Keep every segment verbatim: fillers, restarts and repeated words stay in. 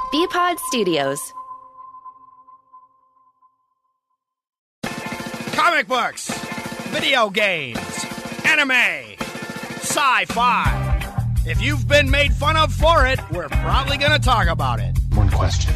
B-Pod Studios. Comic books, video games, anime, sci-fi. If you've been made fun of for it, we're probably going to talk about it. One question.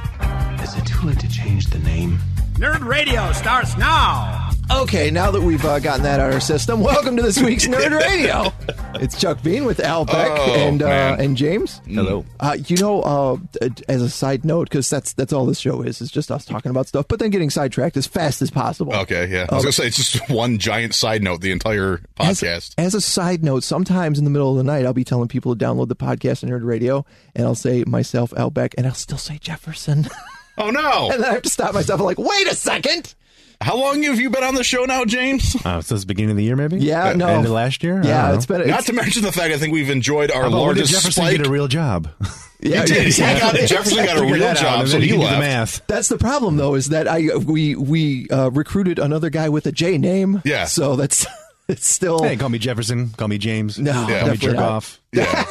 Is it too late to change the name? Nerd Radio starts now. Okay, now that we've uh, gotten that out of our system, welcome to this week's Nerd Radio. It's Chuck Bean with Al Beck oh, and uh, man. and James. Hello. Uh, you know, uh, as a side note, because that's that's all this show is, is just us talking about stuff, but then getting sidetracked as fast as possible. Okay, yeah. I was Um, going to say, it's just one giant side note, the entire As, podcast. as a side note, sometimes in the middle of the night, I'll be telling people to download the podcast and Nerd Radio, and I'll say myself, Al Beck, and I'll still say Jefferson. Oh, no. And then I have to stop myself. I'm like, wait a second. How long have you been on the show now, James? Uh, since the beginning of the year, maybe? Yeah, Uh, no. End of last year? I Yeah, don't it's know. been. Not It's, to mention the fact I think we've enjoyed our How about when did largest Jefferson spike. get a real job? yeah, He did. He got, Jefferson got a Figure real that out, job, and so then he you can do left. the math. That's the problem, though, is that I we we uh, recruited another guy with a J name. Yeah. So that's it's still Hey, call me Jefferson. Call me James. No, Call me definitely Jerk not. Off. Yeah.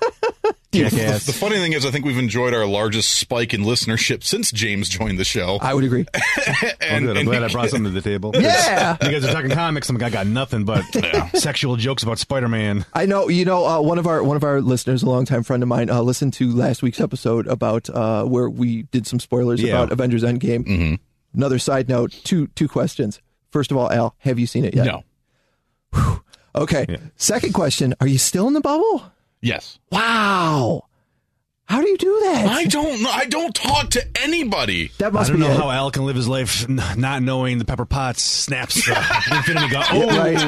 Jackass. The funny thing is, I think we've enjoyed our largest spike in listenership since James joined the show. I would agree. Well, and, good. I'm and glad I brought something to the table. Yeah. You guys are talking comics. I'm like, I got nothing but sexual jokes about Spider-Man. I know. You know, uh, one of our one of our listeners, a longtime friend of mine, uh, listened to last week's episode about uh, where we did some spoilers Yeah. about Avengers Endgame. Mm-hmm. Another side note: two two questions. First of all, Al, have you seen it yet? no. Whew. Okay. Yeah. Second question: are you still in the bubble? Yes. Wow. How do you do that? I don't know. I don't talk to anybody. that I must don't be know it. how Al can live his life n- not knowing the Pepper Potts snaps uh, Infinity Gun. Oh, Right.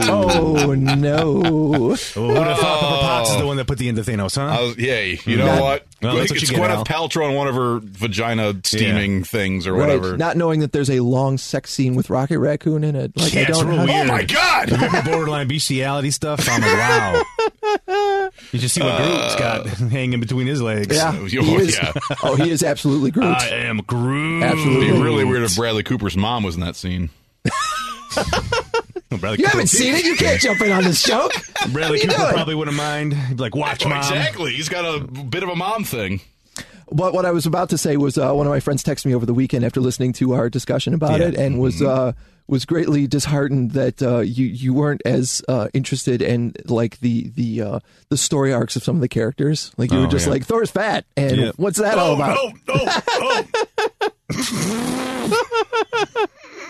Oh no. Oh, who would have thought Pepper Potts is the one that put the end to Thanos, huh? I was, yay. You know Not- what? Well, that's what it's you get, Gwyneth Al. Paltrow on one of her vagina steaming things or Right. whatever. Not knowing that there's a long sex scene with Rocket Raccoon in it. Like Yeah, I it's don't real how- weird. Oh, my God. Remember borderline bestiality stuff? I'm like, wow. You just see what Groot's got hanging between his legs. Yeah. Oh, He is, yeah. oh, he is absolutely Groot. I am Groot. Absolutely. It'd be really weird if Bradley Cooper's mom was in that scene. Bradley You Cooper, haven't seen it. You can't jump in on this joke. Bradley What are you Cooper doing? probably wouldn't mind. He'd be like, watch, Oh, mom. exactly. He's got a bit of a mom thing. But what I was about to say was uh, one of my friends texted me over the weekend after listening to our discussion about Yeah. it, and was uh, was greatly disheartened that uh, you you weren't as uh, interested in like the the uh, the story arcs of some of the characters. Like you Oh, were just yeah. like Thor's fat, and Yeah. what's that all about? Oh, oh, oh.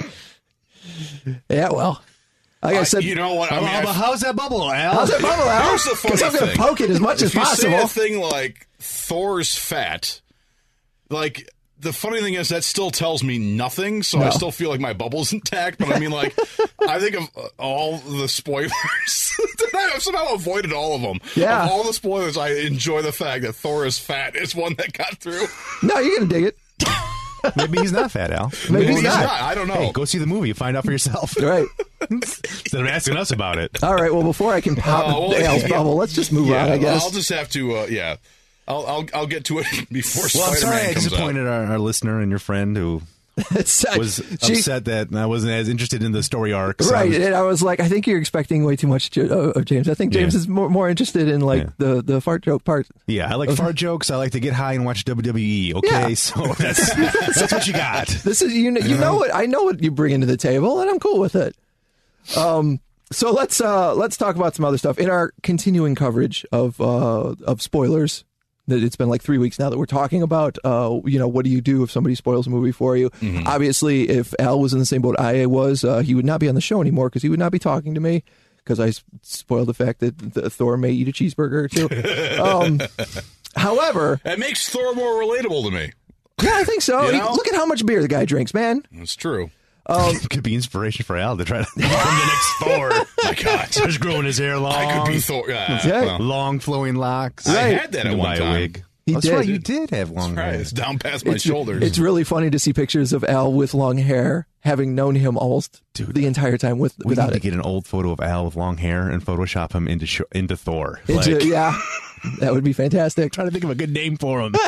Yeah, well, like I I- said, you know what? I How mean, about- I- how's that bubble, Al? how's that bubble out? Here's the funny Because I'm going to thing. poke it as much as if you possible. say a thing like Thor's fat, like the funny thing is that still tells me nothing, so I No. still feel like my bubble's intact. But I mean, like, I think of uh, all the spoilers. I've somehow avoided all of them. Yeah. Of all the spoilers, I enjoy the fact that Thor is fat is one that got through. No, you're going to dig it. Maybe he's not fat, Al. Maybe Well, he's not. I don't know. Hey, go see the movie. Find out for yourself. Right. Instead of asking us about it. All right. Well, before I can pop Oh, well, Al's yeah. bubble, let's just move yeah, on. I guess. I'll just have to. Uh, yeah, I'll, I'll I'll get to it before Well, I'm Spider-Man sorry I comes out. disappointed our, our listener and your friend who It's, uh, was she- upset that I wasn't as interested in the story arcs. I Right, was- and I was like, I think you're expecting way too much uh, of James. I think James Yeah. is more more interested in like Yeah. the, the fart joke part. Yeah, I like fart jokes. I like to get high and watch W W E. Okay, Yeah. so that's that's what you got. This is you know you know what I know what you bring into the table, and I'm cool with it. Um, so let's uh let's talk about some other stuff in our continuing coverage of uh of spoilers. That it's been like three weeks now that we're talking about, uh, you know, what do you do if somebody spoils a movie for you? Mm-hmm. Obviously, if Al was in the same boat I was, uh, he would not be on the show anymore because he would not be talking to me because I s- spoiled the fact that the Thor may eat a cheeseburger or two. um, however, That makes Thor more relatable to me. yeah, I think so. You He- know? look at how much beer the guy drinks, man. That's true. Could be inspiration for Al to try to become the next Thor. My God. Just growing his hair long. I could be Thor. Yeah, Yeah. well, long flowing locks. I Right. had that at Buy one a time. wig. He That's did. right, you did have long Right, hair. it's down past my It's, shoulders. it's really funny to see pictures of Al with long hair, having known him almost Dude, the entire time with We without need to it. get an old photo of Al with long hair and Photoshop him into sh- into Thor. Into- Like, yeah, that would be fantastic. trying to think of a good name for him.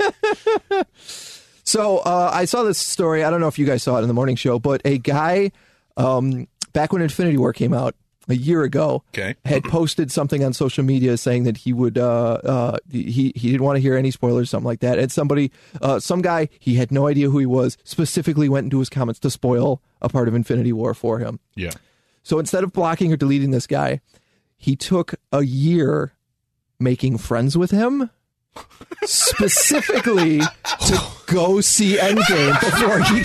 So uh, I saw this story. I don't know if you guys saw it in the morning show, but a guy, um, back when Infinity War came out, a year ago, Okay. had posted something on social media saying that he would uh, uh, he he didn't want to hear any spoilers, something like that. And somebody, uh, some guy, he had no idea who he was, specifically went into his comments to spoil a part of Infinity War for him. Yeah. So instead of blocking or deleting this guy, he took a year making friends with him, specifically to go see Endgame before he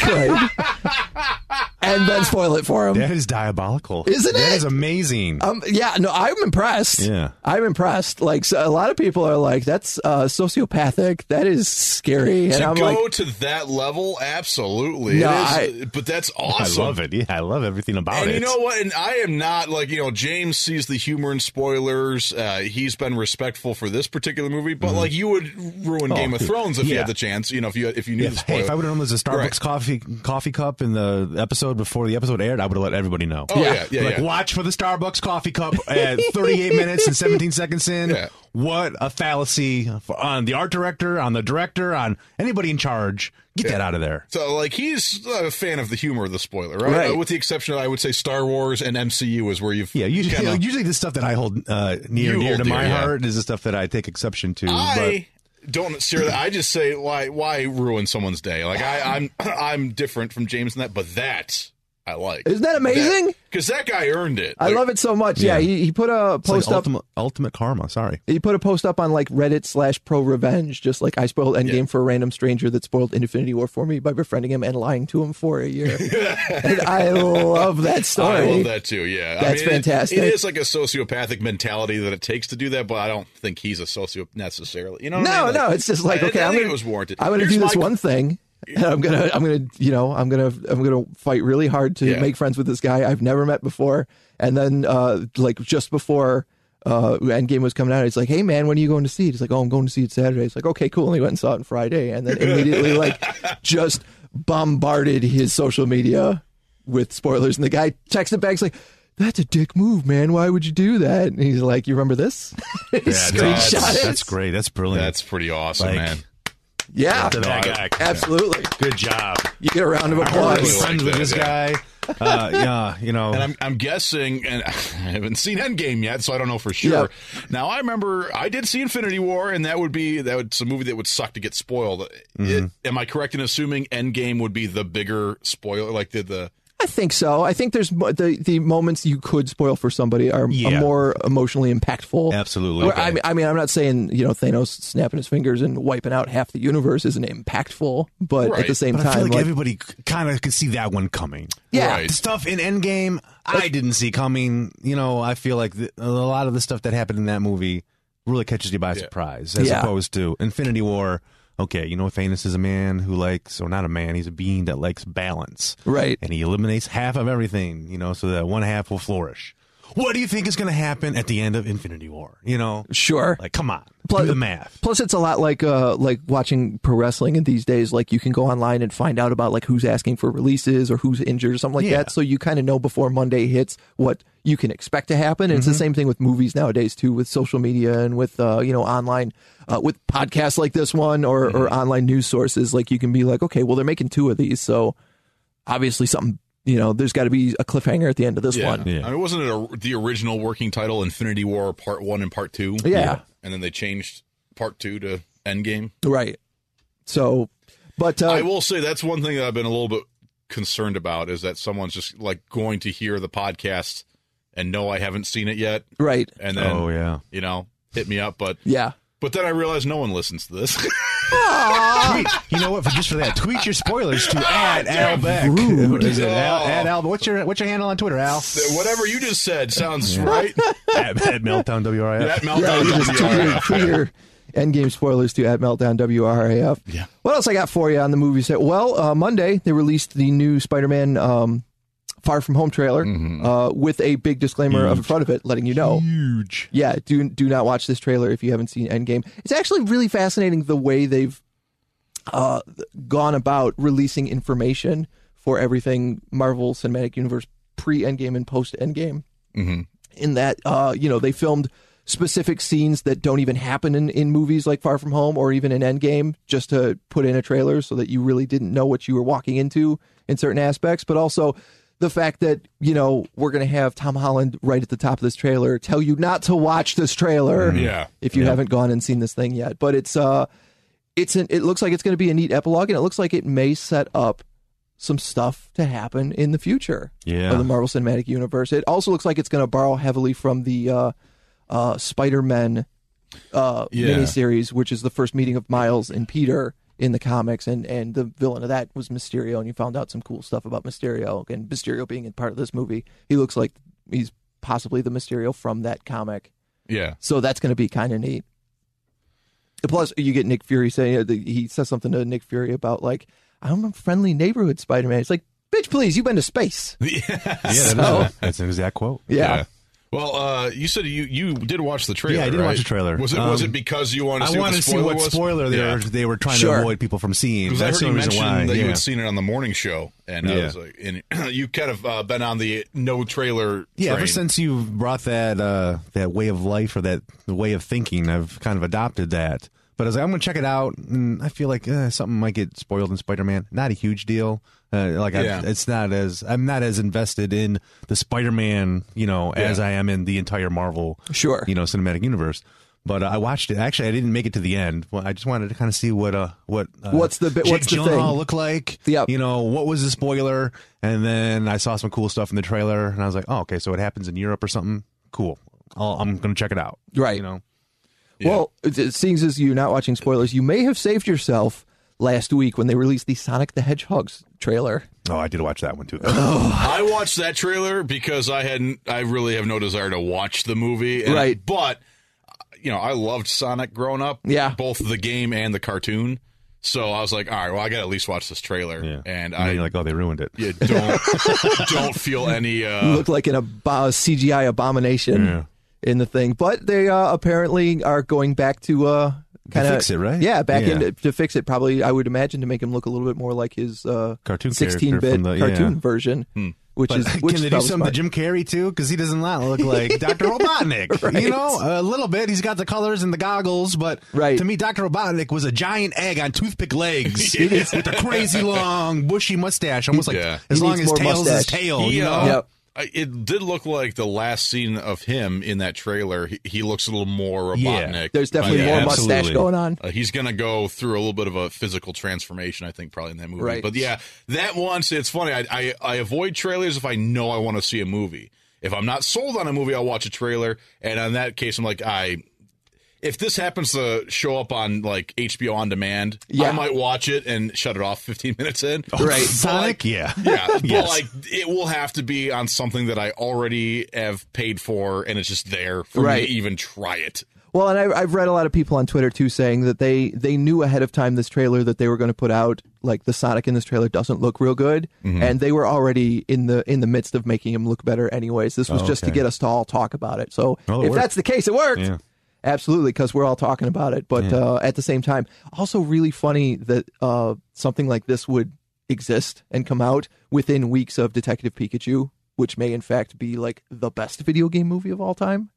could, and then spoil it for him. That is diabolical. Isn't That it? is amazing. Um, yeah, no, I'm impressed. Yeah. I'm impressed. Like, so a lot of people are like, that's uh, sociopathic. That is scary. And To I'm go like, to that level, absolutely. No, it is, but that's awesome. I love it. Yeah, I love everything about And it. you know what? And I am not like, you know, James sees the humor in spoilers. Uh, he's been respectful for this particular movie, but like you would ruin Oh, Game of Thrones if you yeah. had the chance, you know, if you if you knew Yeah, the hey, spoiler. if I would have known there was a Starbucks Right. coffee coffee cup in the episode before the episode aired, I would have let everybody know. Oh, yeah, yeah, like, yeah. watch for the Starbucks coffee cup at thirty-eight minutes and seventeen seconds in. Yeah. What a fallacy for, on the art director, on the director, on anybody in charge. Get that out of there. So, like, he's a fan of the humor of the spoiler, right? Right. Uh, with the exception of, I would say, Star Wars and M C U is where you've. Yeah, usually, kinda- usually the stuff that I hold uh, near You and dear hold to my dear, yeah. heart is the stuff that I take exception to. I don't share that. I just say, why why ruin someone's day? Like, I, I'm I'm different from James in that, but that I like. isn't that amazing? Because that, guy earned it. I Like, love it so much. Yeah, Yeah. he, he put a but it's post like up. ultimate, ultimate karma. Sorry. He put a post up on like Reddit slash Pro Revenge, just like I spoiled Endgame Yeah. for a random stranger that spoiled Infinity War for me by befriending him and lying to him for a year. And I love that story. I love that too. Yeah, I That's mean, it- fantastic. It is like a sociopathic mentality that it takes to do that, but I don't think he's a sociopath necessarily. You know? What I No, mean? Like, no, it's just like I- okay, I I'm think gonna, it was warranted. I'm gonna Here's do this my- one thing, and I'm gonna, I'm gonna, you know, I'm gonna, I'm gonna fight really hard to Yeah. make friends with this guy I've never met before, and then, uh, like just before. Uh, Endgame was coming out. He's like, "Hey man, when are you going to see it?" He's like, "Oh, I'm going to see it Saturday." It's like, "Okay, cool." And he went and saw it on Friday, and then immediately like just bombarded his social media with spoilers. And the guy texted back, he's like, "That's a dick move, man. Why would you do that?" And he's like, "You remember this?" He Yeah, screenshot that's, it. that's great. That's brilliant. That's pretty awesome, Like, man. Yeah, to that guy. absolutely. Good job. You get a round of I want to be really applause. like friends with that, this yeah. guy. Uh, yeah, you know. And I'm I'm guessing, and I haven't seen Endgame yet, so I don't know for sure. Yeah. Now I remember I did see Infinity War, and that would be that would a movie that would suck to get spoiled. Mm-hmm. It- am I correct in assuming Endgame would be the bigger spoiler? Like did the I think so. I think there's mo- the the moments you could spoil for somebody are, Yeah. are more emotionally impactful. Absolutely. Where- Okay. I mean, I mean, I'm not saying you know Thanos snapping his fingers and wiping out half the universe isn't impactful, but at Right. the same But I feel time, like, like, everybody kind of could see that one coming. yeah, Right. The stuff in Endgame, I didn't see coming. You know, I feel like the, a lot of the stuff that happened in that movie really catches you by surprise, as Yeah. opposed to Infinity War. Okay, you know, Thanos is a man who likes, or not a man, he's a being that likes balance. right. And he eliminates half of everything, you know, so that one half will flourish. What do you think is going to happen at the end of Infinity War? You know, Sure. like, come on, Plus- do the math. Plus, it's a lot like uh like watching pro wrestling in these days. Like you can go online and find out about like who's asking for releases or who's injured or something like Yeah. that. So you kind of know before Monday hits what you can expect to happen. And it's the same thing with movies nowadays too, with social media and with uh you know online uh, with podcasts like this one or or online news sources. Like you can be like, okay, well they're making two of these, so obviously something. You know, there's got to be a cliffhanger at the end of this yeah? one. Yeah. I mean, wasn't it a, the original working title Infinity War Part One and Part Two? Yeah. and then they changed Part Two to Endgame. Right. So, but uh, I will say that's one thing that I've been a little bit concerned about is that someone's just like going to hear the podcast and know I haven't seen it yet, right. and then Oh, yeah. you know hit me up, but Yeah. but then I realize no one listens to this. Tweet, you know what? For just for that, tweet your spoilers to at Al Beck. Is it Al, at Al? What's your what's your handle on Twitter, Al? Whatever you just said sounds right. at, at Meltdown W R F. That Yeah, meltdown. you just tweet your, tweet your Endgame spoilers to at Meltdown W R A F. Yeah. What else I got for you on the movie set? Well, uh, Monday they released the new Spider-Man um, Far From Home trailer uh, with a big disclaimer up in front of it, letting you know. Huge. Yeah, do do not watch this trailer if you haven't seen Endgame. It's actually really fascinating the way they've uh, gone about releasing information for everything Marvel Cinematic Universe pre-Endgame and post-Endgame. Mhm. In that, uh, you know, they filmed specific scenes that don't even happen in, in movies like Far From Home or even in Endgame just to put in a trailer so that you really didn't know what you were walking into in certain aspects. But also, the fact that, you know, we're going to have Tom Holland right at the top of this trailer tell you not to watch this trailer Yeah. if you Yeah. haven't gone and seen this thing yet. But it's uh it's an it looks like it's going to be a neat epilogue, and it looks like it may set up some stuff to happen in the future Yeah. of the Marvel Cinematic Universe. It also looks like it's going to borrow heavily from the uh uh Spider-Man uh Yeah. miniseries, which is the first meeting of Miles and Peter in the comics, and and the villain of that was Mysterio, and you found out some cool stuff about Mysterio, and Mysterio being in part of this movie. He looks like he's possibly the Mysterio from that comic, Yeah. so that's going to be kind of neat. Plus, you get Nick Fury saying, he says something to Nick Fury about, like, I'm a friendly neighborhood Spider-Man. It's like, bitch, please, you've been to space. Yeah. Yeah, that So- is, that's an exact quote. Yeah. Well, uh, you said you, you did watch the trailer. Yeah, I did right? watch the trailer. Was it was Um, it because you wanted to I see what wanted the to see spoiler what was? spoiler they, Yeah. were, they were trying Sure. to avoid people from seeing. Because I That's heard the you only reason mention why. that you yeah. had seen it on the morning show, and I Yeah. was like, and you kind of uh, been on the no trailer. Yeah, ever train. since you brought that uh, that way of life or that way of thinking, I've kind of adopted that. But I was like, I'm going to check it out, and I feel like uh, something might get spoiled in Spider-Man. Not a huge deal. Uh, like I've, Yeah. it's not as I'm not as invested in the Spider-Man, you know, as Yeah. I am in the entire Marvel, Sure. you know, cinematic universe. But uh, I watched it. Actually, I didn't make it to the end. Well, I just wanted to kind of see what uh what uh, What's the bit- Jake what's the Gyllenhaal thing? look like. Yep. You know, what was the spoiler? And then I saw some cool stuff in the trailer, and I was like, oh, okay, so it happens in Europe or something. Cool. I'll, I'm going to check it out. Right. You know. Well, it, it seems as you're not watching spoilers, you may have saved yourself last week when they released the Sonic the Hedgehog's trailer. Oh, I did watch that one too. I watched that trailer because I hadn't. I really have no desire to watch the movie. And, Right. But you know, I loved Sonic growing up. Yeah. Both the game and the cartoon. So I was like, all right, well, I got to at least watch this trailer. Yeah. And And I then you're like, oh, they ruined it. yeah, don't don't feel any. You Uh, look like an ab- C G I abomination Yeah. in the thing, but they uh, apparently are going back to uh, kind of fix it, right? Yeah, back Yeah. in to fix it. Probably, I would imagine, to make him look a little bit more like his uh, Cartoon sixteen-bit character from the- cartoon yeah. version, which But is which can is they do probably something to smart. Jim Carrey too? Because he doesn't not look like Doctor Robotnik. Right. You know, a little bit. He's got the colors and the goggles, but Right. to me, Doctor Robotnik was a giant egg on toothpick legs He is. with a crazy long, bushy mustache, almost like Yeah. as He long needs as more tails his mustache. tail. he, You know, uh, Yep. I- It did look like the last scene of him in that trailer. He, he looks a little more Yeah. Robotnik. There's definitely But, yeah, more absolutely. mustache going on. Uh, he's going to go through a little bit of a physical transformation, I think, probably in that movie. Right. But yeah, that once, it's funny. I, I, I avoid trailers if I know I want to see a movie. If I'm not sold on a movie, I'll watch a trailer. And in that case, I'm like, I. If this happens to show up on like H B O On Demand, Yeah. I might watch it and shut it off fifteen minutes in. Oh, Right. Sonic, yeah, Yeah, but Yes. like it will have to be on something that I already have paid for, and it's just there for Right. me to even try it. Well, and I, I've read a lot of people on Twitter too saying that they they knew ahead of time this trailer that they were going to put out, like the Sonic in this trailer doesn't look real good, Mm-hmm. and they were already in the in the midst of making him look better. Anyways, this was Oh, just to okay. get us to all talk about it. So Oh, it if worked. that's the case, it worked. Yeah. Absolutely, because we're all talking about it. But Yeah. uh, at the same time, also really funny that uh, something like this would exist and come out within weeks of Detective Pikachu, which may in fact be like the best video game movie of all time.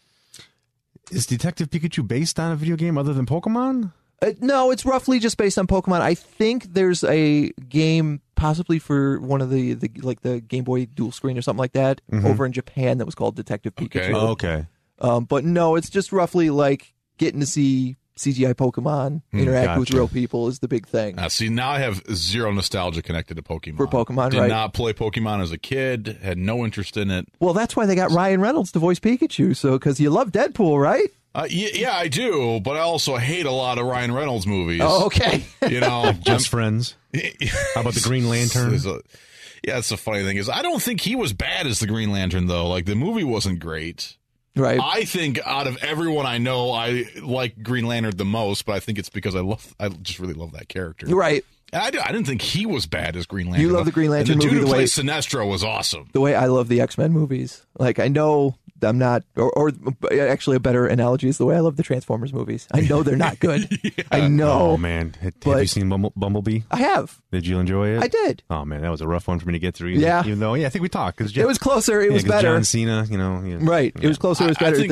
Is Detective Pikachu based on a video game other than Pokemon? Uh, no, it's roughly just based on Pokemon. I think there's a game possibly for one of the, the like the Game Boy dual screen or something like that over in Japan that was called Detective Pikachu. Okay. Oh, okay. Um, but no, it's just roughly like getting to see C G I Pokemon interact with gotcha. real people is the big thing. Uh, see, now I have zero nostalgia connected to Pokemon. For Pokemon, Did right. not play Pokemon as a kid. Had no interest in it. Well, that's why they got Ryan Reynolds to voice Pikachu. So because you love Deadpool, right? Uh, yeah, yeah, I do, but I also hate a lot of Ryan Reynolds movies. Oh, okay. You know, Just Friends. How about the Green Lantern? There's a- yeah, that's the funny thing is I don't think he was bad as the Green Lantern though. Like the movie wasn't great. Right. I think out of everyone I know, I like Green Lantern the most, but I think it's because I love, I just really love that character. Right. And I, I didn't think he was bad as Green Lantern. You love though. the Green Lantern and the movie dude who the way- plays Sinestro was awesome. The way I love the X-Men movies. Like, I know I'm not, or, or actually a better analogy is the way I love the Transformers movies. I know they're not good. I know. Oh man, have But- you seen Bumble- Bumblebee? I have. Did you enjoy it? I did. Oh man, that was a rough one for me to get through. Even, Yeah. Even though, yeah, I think we talked because It was closer. It yeah, was 'cause better. John Cena, you know. Yeah. Right. It was closer. It was I- I better. think- There's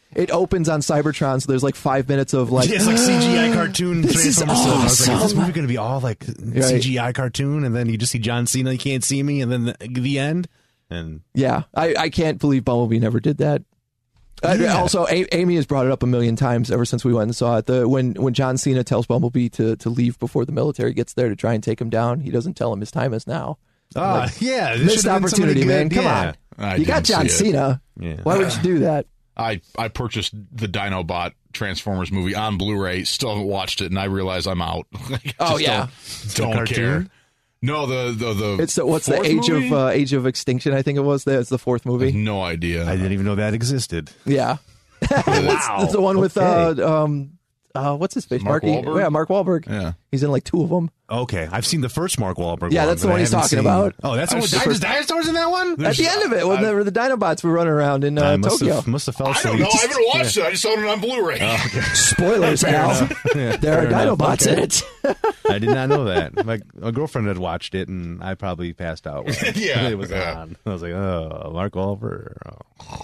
It opens on Cybertron, so there's like five minutes of like Yeah, it's like C G I cartoon This is Transformers stuff. I was like, is this awesome. movie going to be all like C G I cartoon? And then you just see John Cena, you can't see me, and then the, the end. And Yeah, I, I can't believe Bumblebee never did that. Uh, Yeah. Also, a- Amy has brought it up a million times ever since we went and saw it. The when when John Cena tells Bumblebee to to leave before the military gets there to try and take him down, he doesn't tell him his time is now. ah, Like, yeah, this Missed should've been opportunity, somebody man. good. Come yeah. on, I you got didn't John see it. Cena. Yeah. Why would you do that? I, I purchased the Dinobot Transformers movie on Blu-ray. Still haven't watched it, and I realize I'm out. I just Oh, yeah. don't, don't cartoon? care. No, the the the It's the, what's the fourth age movie? of uh, age of extinction? I think it was. That's the fourth I have movie. no idea. I didn't even know that existed. Yeah, Wow. it's the one with Okay. uh, um, uh, what's his face? Mark Marky? Wahlberg? Yeah, Mark Wahlberg. Yeah. He's in like two of them. Okay, I've seen the first Mark Wahlberg. Yeah, one, that's the but one I he's haven't talking seen- about. Oh, that's the I've one. seen- There's dinosaurs in that one. At the end of it, when I- the, the Dinobots were running around in uh, I must Tokyo. have, must have fell I asleep. don't know. I haven't watched it. I just saw it on Blu-ray. Spoilers, Al. Yeah, There are fair enough. Dinobots in it. I did not know that. My, my girlfriend had watched it, and I probably passed out. When Yeah, it was yeah. on. I was like, "Oh, Mark Wahlberg." Oh.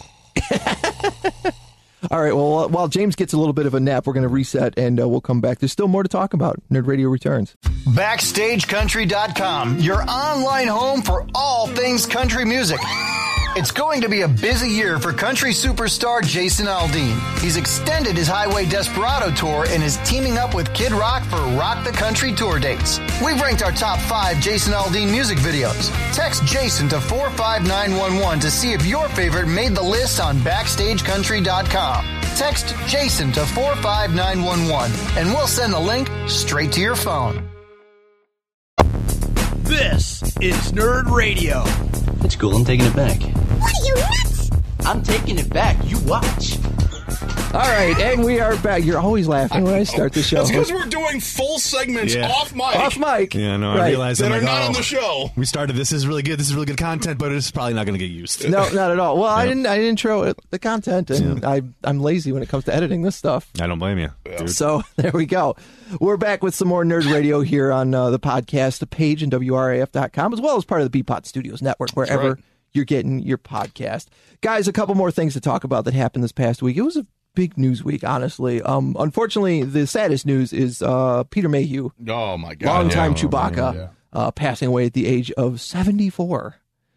All right, well, while James gets a little bit of a nap, we're going to reset and uh, we'll come back. There's still more to talk about. Nerd Radio returns. Backstage Country dot com, your online home for all things country music. It's going to be a busy year for country superstar Jason Aldean. He's extended his Highway Desperado tour and is teaming up with Kid Rock for Rock the Country tour dates. We've ranked our top five Jason Aldean music videos. Text Jason to four five nine one one to see if your favorite made the list on Backstage Country dot com. Text Jason to four five nine one one and we'll send the link straight to your phone. This is Nerd Radio. It's cool. I'm taking it back. What are you, nuts? I'm taking it back. You watch. All right, and we are back. You're always laughing when I start the show. That's because we're doing full segments Yeah. off mic Off mic. Yeah, no, I Right. realized that I'm are like, not oh, on the show. we started. This is really good. This is really good content, but it's probably not going to get used. No, not at all. Well, I Yeah. didn't. I didn't intro it, the content, and I, I'm lazy when it comes to editing this stuff. I don't blame you, dude. So there we go. We're back with some more Nerd Radio here on uh, the podcast, the page, and W R A F dot com, as well as part of the Beatpot Studios network, wherever right. you're getting your podcast. Guys, a couple more things to talk about that happened this past week. It was a big news week, honestly. Um, unfortunately, the saddest news is uh, Peter Mayhew, Oh my god! longtime yeah. Chewbacca, yeah. uh, passing away at the age of seventy-four.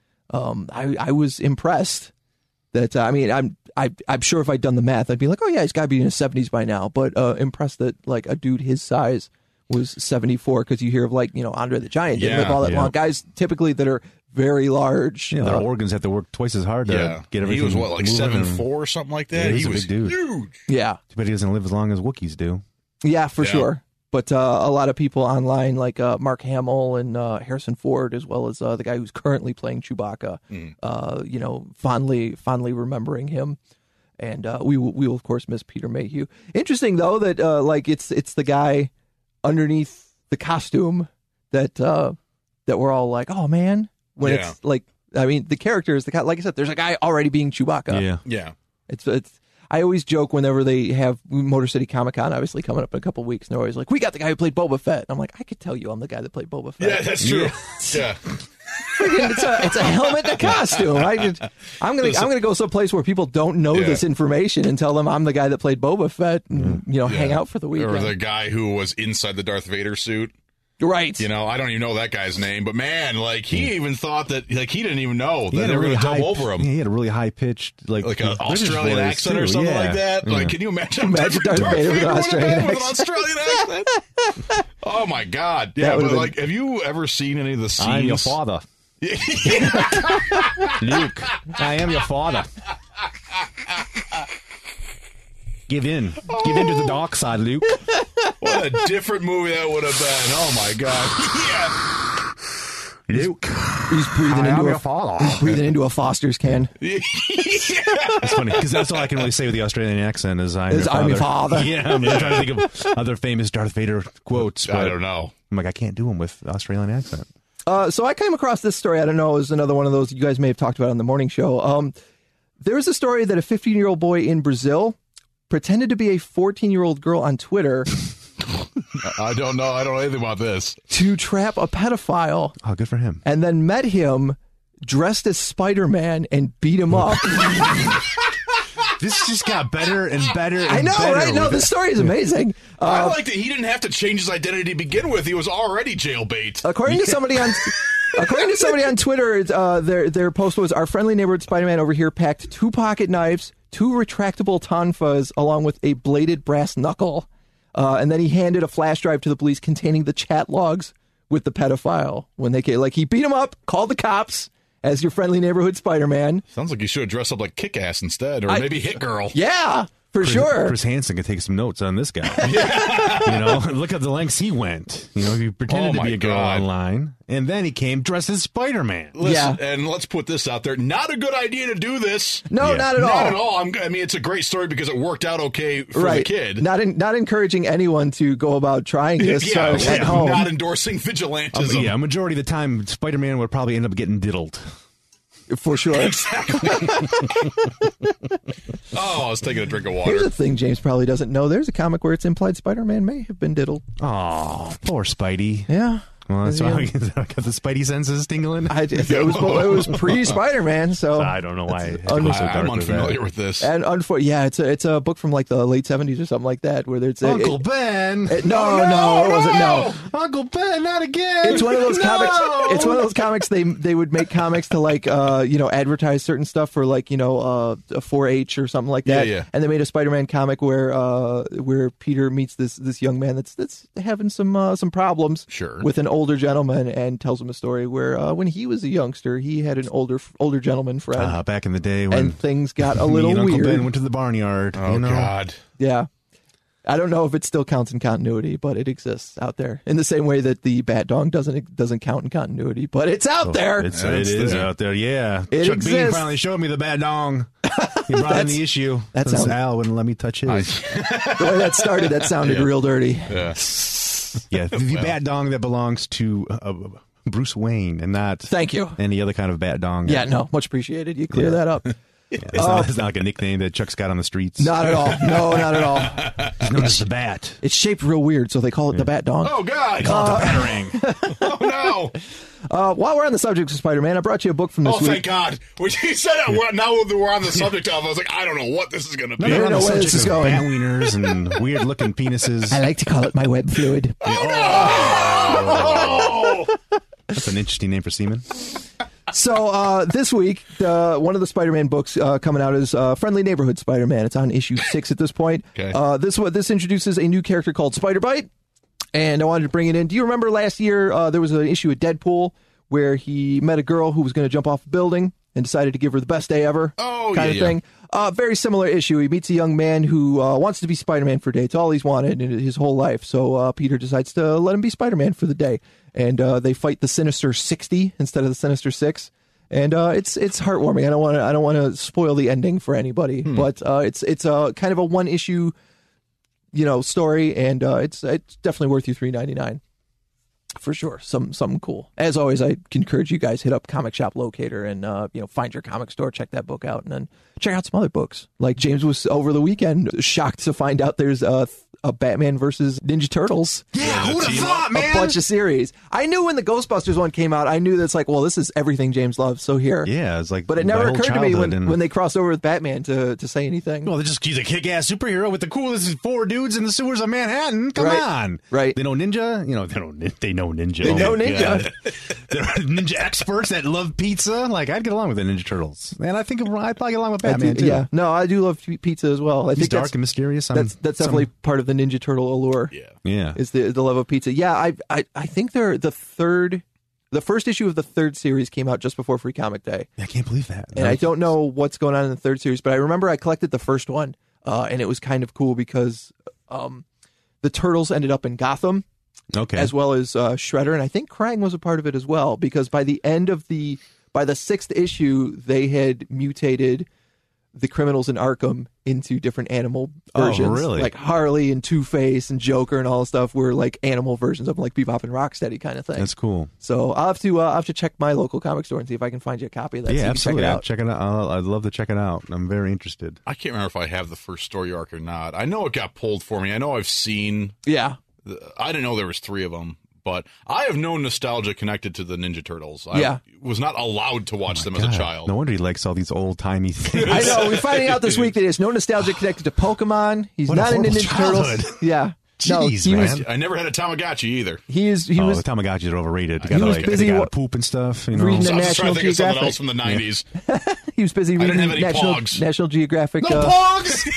Um, I, I was impressed that, uh, I mean, I'm I, I'm sure if I'd done the math, I'd be like, oh yeah, he's got to be in his seventies by now. But uh, impressed that like a dude his size was seventy-four, because you hear of like, you know, Andre the Giant didn't Yeah, live all that yeah. long. Guys typically that are very large. Yeah, their uh, organs have to work twice as hard to Yeah, get everything. he was what, like moving seven and- four or something like that. Yeah, he he's a was big dude. huge. yeah. Too bad he doesn't live as long as Wookiees do. Yeah, for Yeah. sure. But uh, a lot of people online, like uh, Mark Hamill and uh, Harrison Ford, as well as uh, the guy who's currently playing Chewbacca, Mm. uh, you know, fondly, fondly remembering him. And uh, we will, we will of course miss Peter Mayhew. Interesting though that uh, like it's it's the guy underneath the costume that uh, that we're all like, oh man, when Yeah. it's like, I mean, the character is the guy. Like I said, there's a guy already being Chewbacca. Yeah. Yeah, It's it's. I always joke whenever they have Motor City Comic Con, obviously coming up in a couple of weeks, and they're always like, "We got the guy who played Boba Fett." And I'm like, I could tell you, I'm the guy that played Boba Fett. yeah, that's true. Yeah, it's a it's a helmet and a costume. I could, I'm gonna I'm gonna go someplace where people don't know Yeah. this information and tell them I'm the guy that played Boba Fett, and you know, hang Yeah. out for the Or weekend. the guy who was inside the Darth Vader suit. Right. You know, I don't even know that guy's name, but man, like he even thought that, like he didn't even know He that had they a were really going to high, double over him, yeah, he had a really high pitched, like, like an British Australian voice, accent too. or something Yeah. like that. Like, Yeah. can you imagine? Imagine Darth Vader with an would have Australian been with an accent. Australian accent. Oh my god! That Yeah, would've but been- like, have you ever seen any of the scenes? I'm your father. Luke, I am your father. Give in. Give in to the dark side, Luke. What a different movie that would have been. Oh my god! Luke, He's breathing I am into your a father. he's breathing into a Foster's can. It's funny because that's all I can really say with the Australian accent is I'm, Is your, I'm father. your father. Yeah, I'm trying to think of other famous Darth Vader quotes. I But don't know. I'm like, I can't do them with Australian accent. Uh, so I came across this story. I don't know, it was another one of those you guys may have talked about on the morning show. Um, there was a story that a fifteen-year-old boy in Brazil pretended to be a fourteen-year-old girl on Twitter I don't know. I don't know anything about this. to trap a pedophile, Oh, good for him. and then met him dressed as Spider-Man and beat him up. This just got better and better and I know, better right? No, with the it. story is amazing. I Uh, like that he didn't have to change his identity to begin with. He was already jailbait. according to somebody on according to somebody on Twitter, uh, their their post was, "Our friendly neighborhood Spider-Man over here packed two pocket knives, two retractable tonfas, along with a bladed brass knuckle." Uh, and then he handed a flash drive to the police containing the chat logs with the pedophile. When they came, like, he beat him up, called the cops as your friendly neighborhood Spider-Man. Sounds like you should have dressed up like Kick-Ass instead, or I- maybe Hit Girl. Yeah, for Chris, sure. Chris Hansen could take some notes on this guy. You know, look at the lengths he went. You know, he pretended Oh, to my be a girl God. online, and then he came dressed as Spider-Man. Listen, Yeah. and let's put this out there. Not a good idea to do this. No, Yeah. not at Not all. at all. I'm, I mean, it's a great story because it worked out okay for Right. the kid. Not in, not encouraging anyone to go about trying this yeah, uh, at home. not endorsing Uh, vigilantism. but yeah, a majority of the time, Spider-Man would probably end up getting diddled. For sure. Oh, I was taking a drink of Here's water. the thing James probably doesn't know. There's a comic where it's implied Spider-Man may have been diddled. Oh, poor Spidey. Yeah. Well, that's Yeah. why I got the Spidey senses tingling. I, it was it was pre-Spider-Man, so I don't know why. it un- goes so I, dark I'm with unfamiliar that. with this. and unfor- yeah, it's a it's a book from like the late seventies or something like that, where there's a, Uncle it, Ben. it- no, Oh, no, no, it wasn't. No, Uncle Ben, not again. it's one of those No! comics. It's one of those comics. They they would make comics to like uh you know advertise certain stuff for like you know uh a four H or something like that. Yeah, yeah. And they made a Spider-Man comic where uh where Peter meets this this young man that's that's having some uh, some problems. Sure. With an older gentleman, and tells him a story where uh, when he was a youngster, he had an older older gentleman friend, Uh, back in the day when and things got a me little and Uncle weird. Ben went to the barnyard. oh, you know? God. Yeah. I don't know if it still counts in continuity, but it exists out there. In the same way that the Bat Dog doesn't doesn't count in continuity, but it's out there. It's, It's it is there. out there, yeah. It Chuck Bean exists. finally showed me the bad dong. He brought in That's- the issue. that Since sounds- Al wouldn't let me touch his. The way that started, that sounded real dirty. Yeah. yeah, the, the bad dong that belongs to uh, Bruce Wayne and not Thank you. any other kind of bad dong. Yeah, no, much appreciated. You clear Yeah. that up. Yeah, it's, not, it's not like a nickname that Chuck's got on the streets. Not at all. No, not at all. He's known as the Bat. It's shaped real weird, so they call it the Bat Dog. Oh, God. Batarang. Oh, no. Uh, while we're on the subject of Spider-Man, I brought you a book from this Oh, week. thank God. When you said that, we're, now that we're on the subject of, I was like, I don't know what this is going to be. No, We're no, on the where this subject is of going. bat wieners and weird looking penises. I like to call it my web fluid. Oh, That's an interesting name for semen. So uh, this week, the, one of the Spider-Man books uh, coming out is uh, Friendly Neighborhood Spider-Man. It's on issue six at this point. Okay. Uh, this what this introduces a new character called Spider-Bite, and I wanted to bring it in. Do you remember last year uh, there was an issue of Deadpool where he met a girl who was going to jump off a building and decided to give her the best day ever? Oh, kind yeah, of yeah. thing. Uh, very similar issue. He meets a young man who uh, wants to be Spider-Man for a day. It's all he's wanted in his whole life. So uh, Peter decides to let him be Spider-Man for the day, and uh, they fight the Sinister sixty instead of the Sinister Six. And uh, it's it's heartwarming. I don't want to I don't want to spoil the ending for anybody, Hmm. but uh, it's it's a kind of a one issue, you know, story, and uh, it's it's definitely worth you three ninety-nine. For sure, some something cool. As always, I encourage you guys hit up Comic Shop Locator and uh, you know find your comic store, check that book out, and then check out some other books. Like James was over the weekend shocked to find out there's a, a Batman versus Ninja Turtles, Yeah, Yeah, who'd have team thought, a man? bunch of series. I knew when the Ghostbusters one came out, I knew that's like, well, this is everything James loves. So here, Yeah, it's like but it my never whole occurred to me when, childhood and- when they crossed over with Batman to to say anything. Well, they're just he's a kick-ass superhero with the coolest four dudes in the sewers of Manhattan. Come Right. on, Right. They know ninja. You know they know they know ninja. They Oh know my ninja. God. They're ninja experts that love pizza. Like I'd get along with the Ninja Turtles, and I think I'd probably get along with I Batman do- too. yeah, no, I do love p- pizza as well. I He's think dark that's, and mysterious. I'm- that's that's some- definitely part of the Ninja Turtle allure. yeah. yeah. Is the the love of pizza. Yeah, I I I think they're the third, the first issue of the third series came out just before Free Comic Day, I can't believe that. and I don't know what's going on in the third series, but I remember I collected the first one, uh, and it was kind of cool because um, the Turtles ended up in Gotham Okay. as well as uh, Shredder, and I think Krang was a part of it as well because by the end of the by the sixth issue they had mutated the criminals in Arkham into different animal Oh, versions. really? Like Harley and Two-Face and Joker and all the stuff were like animal versions of them, like Bebop and Rocksteady kind of thing. That's cool. So I'll have to uh, I'll have to check my local comic store and see if I can find you a copy of that. so Yeah, you can absolutely. Check it I'll out. Check it out. I'll, I'd love to check it out. I'm very interested. I can't remember if I have the first story arc or not. I know it got pulled for me. I know I've seen. Yeah. The, I didn't know there was three of them, but I have no nostalgia connected to the Ninja Turtles. I Yeah. was not allowed to watch Oh them my as a God. child. No wonder he likes all these old timey things. I know. We're finding out this week that there's no nostalgia connected to Pokemon. He's What a not into horrible Ninja childhood. Turtles. Yeah. no, Jeez, he man. was I never had a Tamagotchi either. he is he oh, was the Tamagotchis are overrated. You He gotta was like, busy they gotta wa- poop and stuff. You know, reading So I was just National trying to think of something Geographic. else from the nineties. he was busy I reading didn't have any National Pogs. National Geographic. no uh, Pogs.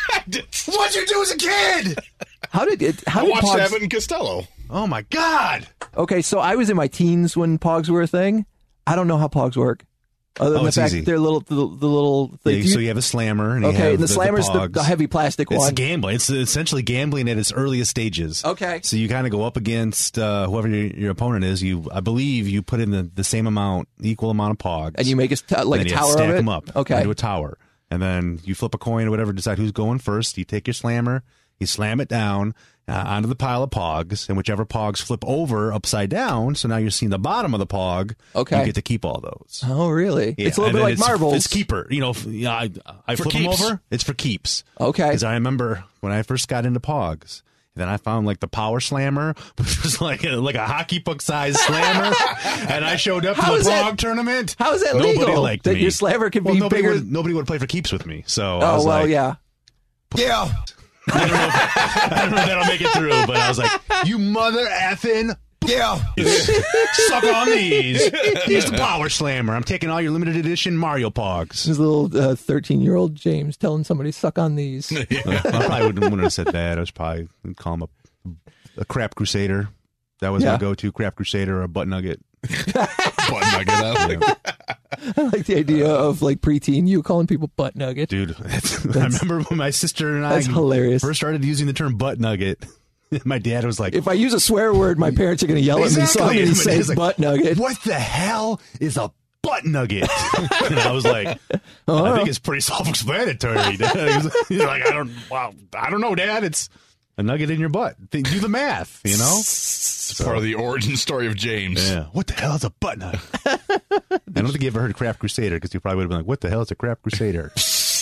What'd you do as a kid? how did it? How I did watched Pogs? Abbott and Costello. Oh my God! Okay, so I was in my teens when Pogs were a thing. I don't know how Pogs work. Other than Oh, the it's fact easy. that they're little, the, the little. Yeah, Thing. so you have a slammer, and you okay, have and the, slammer's the, Pogs. the heavy plastic It's one. gambling. It's essentially gambling at its earliest stages. Okay. So you kind of go up against uh, whoever your, your opponent is. You, I believe, you put in the, the same amount, equal amount of Pogs, And you make a t- like and a then you tower stack of it. them up Okay. into a tower, and then you flip a coin or whatever, decide who's going first. You take your slammer, you slam it down uh, onto the pile of Pogs, and whichever Pogs flip over upside down. So now you're seeing the bottom of the Pog. Okay. You get to keep all those. Oh, really? Yeah, It's a little and bit then like it's, marbles. It's keeper. You know, f- yeah, I, I For flip keeps. them over. It's for keeps. Okay. Because I remember when I first got into Pogs, then I found like the Power Slammer, which was like a, like a hockey puck sized slammer, and I showed up How to is the that- Pog tournament. how is that Nobody legal? liked That me. your slammer can well, be nobody bigger- Would, nobody would play for keeps with me. So I Oh was well, like, yeah. yeah. I don't know. If, I don't know if that'll make it through, but I was like, you mother effing. Yeah. Suck on these. Here's the Power Slammer. I'm taking all your limited edition Mario Pogs. His little thirteen-year-old James telling somebody suck on these. I probably wouldn't, wouldn't have said that. I was probably I'd call him a, a crap crusader. That was Yeah. my go-to, crap crusader or a butt nugget. Butt nugget out. I like the idea of like preteen you calling people butt nugget. Dude, that's, I remember when my sister and I That's hilarious. first started using the term butt nugget. My dad was like, If I use a swear word, my parents are going to yell at me, so I'm Exactly. going to And say he's like, butt nugget. what the hell is a butt nugget? And I was like, I think it's pretty self-explanatory. Dad. He was- He's like, I don't, well, I don't know, Dad. It's a nugget in your butt. Do the math, you know? It's part of the origin story of James. Yeah. What the hell is a butt nugget? I don't think you ever heard of Craft Crusader because you probably would have been like, what the hell is a Craft Crusader?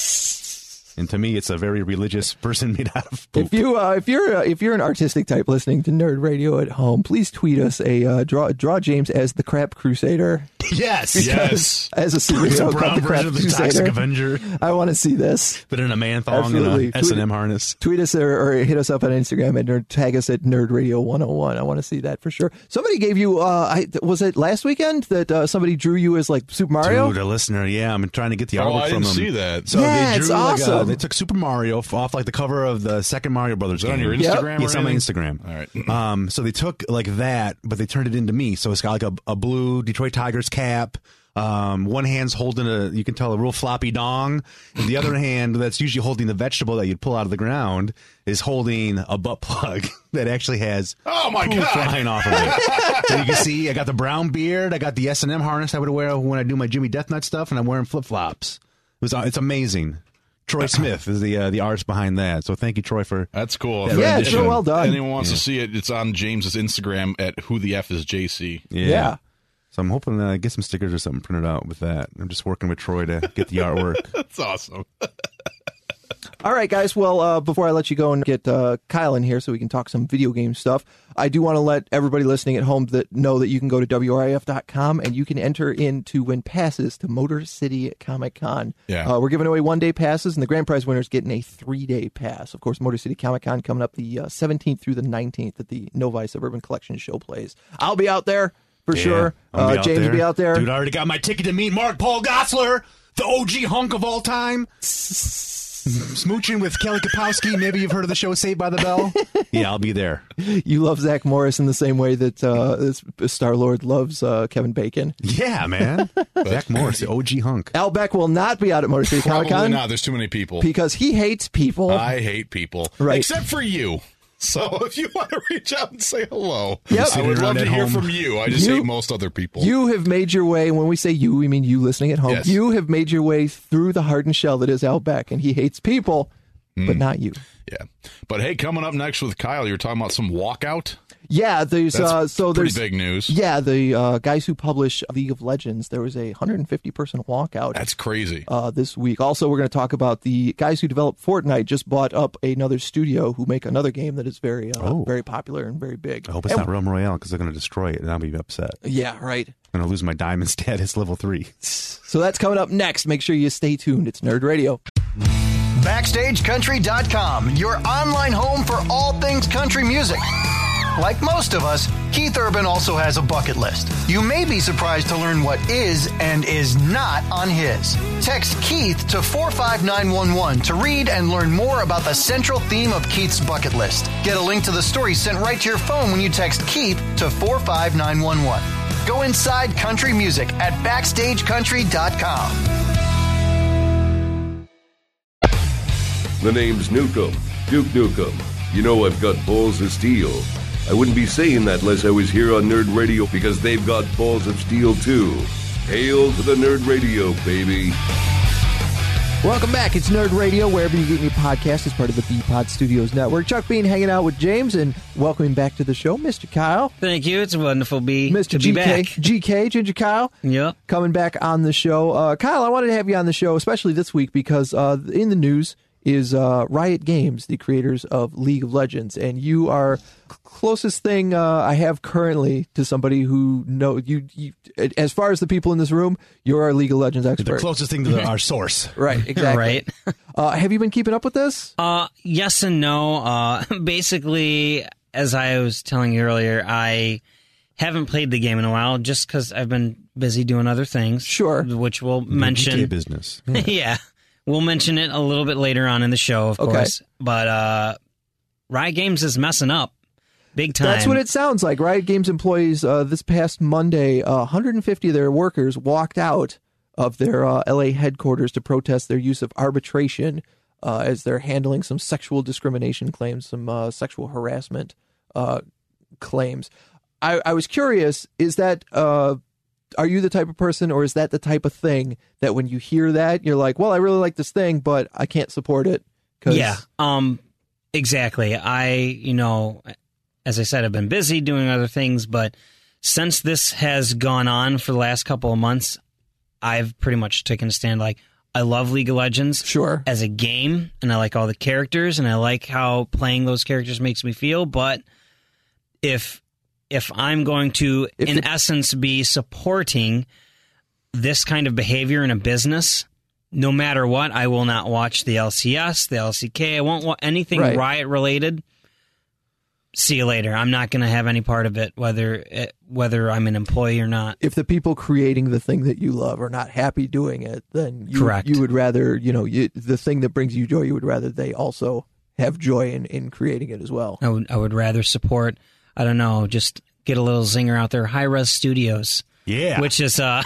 And to me, it's a very religious person made out of poop. If you uh, if you're uh, if you're an artistic type listening to Nerd Radio at home, please tweet us a uh, draw draw James as the Crap Crusader Yes. Yes. as a It's a superhero called brown the Crap version of the Toxic Crusader. Avenger, I want to see this. but in a man thong Absolutely. and a S and M harness. Tweet us or, or hit us up on Instagram and nerd, tag us at Nerd Radio one oh one. I want to see that for sure. Somebody gave you, uh, I, was it last weekend that uh, somebody drew you as like Super Mario? Dude, a listener, yeah, I'm trying to get the Oh, artwork I from didn't them. see that. So Yeah, they it's drew like a, awesome. they took Super Mario f- off like the cover of the second Mario Brothers Is it game. on your Yep. Instagram? Yes, or on my anything? Instagram. All right. Um, so they took like that, but they turned it into me. So it's got like a, a blue Detroit Tigers cap. Um, one hand's holding a, you can tell, a real floppy dong. And the other hand, that's usually holding the vegetable that you'd pull out of the ground, is holding a butt plug that actually has Oh, my poo God. flying off of it. So you can see, I got the brown beard, I got the S and M harness I would wear when I do my Jimmy Death Nut stuff, and I'm wearing flip flops. It was, it's amazing. Troy Smith is the uh, the artist behind that. So thank you, Troy, for That's cool. Yeah, Yeah, rendition. it's real well done. Anyone wants to see it, it's on James's Instagram at who the F is J C. yeah. Yeah. So I'm hoping that I get some stickers or something printed out with that. I'm just working with Troy to get the artwork. That's awesome. All right, guys. Well, uh, before I let you go and get uh, Kyle in here so we can talk some video game stuff, I do want to let everybody listening at home that know that you can go to W R I F dot com and you can enter in to win passes to Motor City Comic Con. Yeah. Uh, we're giving away one-day passes, and the grand prize winner is getting a three-day pass. Of course, Motor City Comic Con coming up the uh, seventeenth through the nineteenth at the Novi Suburban Collection show plays. I'll be out there for sure. I'll Uh, be out James there. will be out there. Dude, I already got my ticket to meet Mark Paul Gosselaar, the O G hunk of all time. Smooching with Kelly Kapowski. Maybe you've heard of the show Saved by the Bell. Yeah, I'll be there. You love Zach Morris in the same way that uh, Star-Lord loves uh, Kevin Bacon. Yeah, man. Zach Morris, the O G hunk. Al Beck will not be out at Motor City Comic Probably Con not. There's too many people. because he hates people. I hate people. Right. Except for you. So if you want to reach out and say hello, Yep. I would Sitting love around to at hear home. from you. I just You- hate most other people. You have made your way, and when we say you, we mean you listening at home. Yes. You have made your way through the hardened shell that is Al Beck, and he hates people. but not you. Yeah. But hey, coming up next with Kyle, you're talking about some walkout? Yeah, there's That's uh, so pretty there's big news. Yeah, the uh, guys who publish League of Legends, there was a one hundred fifty person walkout. That's crazy. Uh, this week. Also, we're going to talk about the guys who develop Fortnite just bought up another studio who make another game that is very, uh, Oh. very popular and very big. I hope it's And- not Realm Royale because they're going to destroy it and I'll be upset. Yeah, right. I'm going to lose my diamond status level three. So that's coming up next. Make sure you stay tuned. It's Nerd Radio. Backstage Country dot com, your online home for all things country music. Like most of us, Keith Urban also has a bucket list. You may be surprised to learn what is and is not on his. Text Keith to four five nine one one to read and learn more about the central theme of Keith's bucket list. Get a link to the story sent right to your phone when you text Keith to four five nine one one. Go inside country music at Backstage Country dot com. The name's Nukem, Duke Nukem. You know I've got balls of steel. I wouldn't be saying that unless I was here on Nerd Radio because they've got balls of steel too. Hail to the Nerd Radio, baby. Welcome back. It's Nerd Radio, wherever you get your podcast as part of the B-Pod Studios Network. Chuck Bean hanging out with James and welcoming back to the show, Mister Kyle. Thank you. It's wonderful be, Mister to G be K, back. G K, Ginger Kyle. Yep. Coming back on the show. Uh, Kyle, I wanted to have you on the show, especially this week, because uh, in the news is uh, Riot Games, the creators of League of Legends, and you are closest thing uh, I have currently to somebody who know you, you. As far as the people in this room, you're our League of Legends expert. The closest thing to the, our source. Right, exactly. Right. uh, have you been keeping up with this? Uh, yes and no. Uh, basically, as I was telling you earlier, I haven't played the game in a while just because I've been busy doing other things. Sure. Which we'll G K mention. business. Yeah. yeah. We'll mention it a little bit later on in the show, of Okay. course. But uh, Riot Games is messing up big time. That's what it sounds like. Riot Games employees uh, this past Monday, uh, one hundred fifty of their workers walked out of their uh, L A headquarters to protest their use of arbitration uh, as they're handling some sexual discrimination claims, some uh, sexual harassment uh, claims. I, I was curious, is that... Uh, are you the type of person, or is that the type of thing that when you hear that, you're like, well, I really like this thing, but I can't support it? 'cause- Yeah, um, exactly. I, you know, as I said, I've been busy doing other things, but since this has gone on for the last couple of months, I've pretty much taken a stand. Like, I love League of Legends Sure. as a game, and I like all the characters, and I like how playing those characters makes me feel, but if... If I'm going to, If in it- essence, be supporting this kind of behavior in a business, no matter what, I will not watch the L C S, the L C K. I won't want anything Right. Riot related. See you later. I'm not going to have any part of it, whether it, whether I'm an employee or not. If the people creating the thing that you love are not happy doing it, then you, Correct. you would rather, you know, you, the thing that brings you joy, you would rather they also have joy in, in creating it as well. I would I would rather support. I don't know, just get a little zinger out there. High Res Studios, Yeah. which is uh,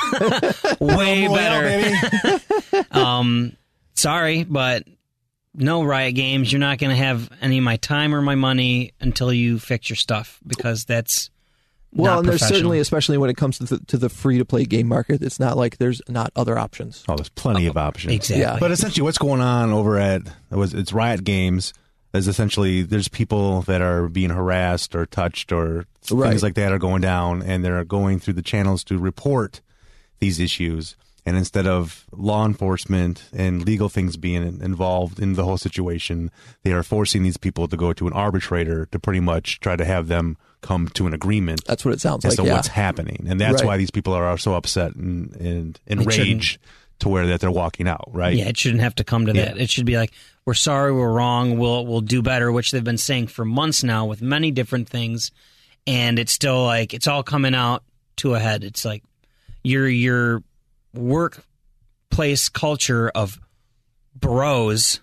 way Royale, better. baby. Um, sorry, but no, Riot Games, you're not going to have any of my time or my money until you fix your stuff, because that's Well, not and there's professional. certainly, especially when it comes to the, to the free-to-play game market, it's not like there's not other options. Oh, there's plenty of options. Exactly. Yeah. But essentially, what's going on over at it was it's Riot Games is essentially there's people that are being harassed or touched or Right. things like that are going down, and they're going through the channels to report these issues. And instead of law enforcement and legal things being involved in the whole situation, they are forcing these people to go to an arbitrator to pretty much try to have them come to an agreement That's what it sounds as like, to yeah. what's happening. And that's Right. why these people are so upset and, and shouldn't. enraged to where that they're walking out, right? Yeah, it shouldn't have to come to that. Yeah. It should be like, we're sorry, we're wrong, we'll we'll do better, which they've been saying for months now with many different things, and it's still like it's all coming out to a head. It's like your your workplace culture of bros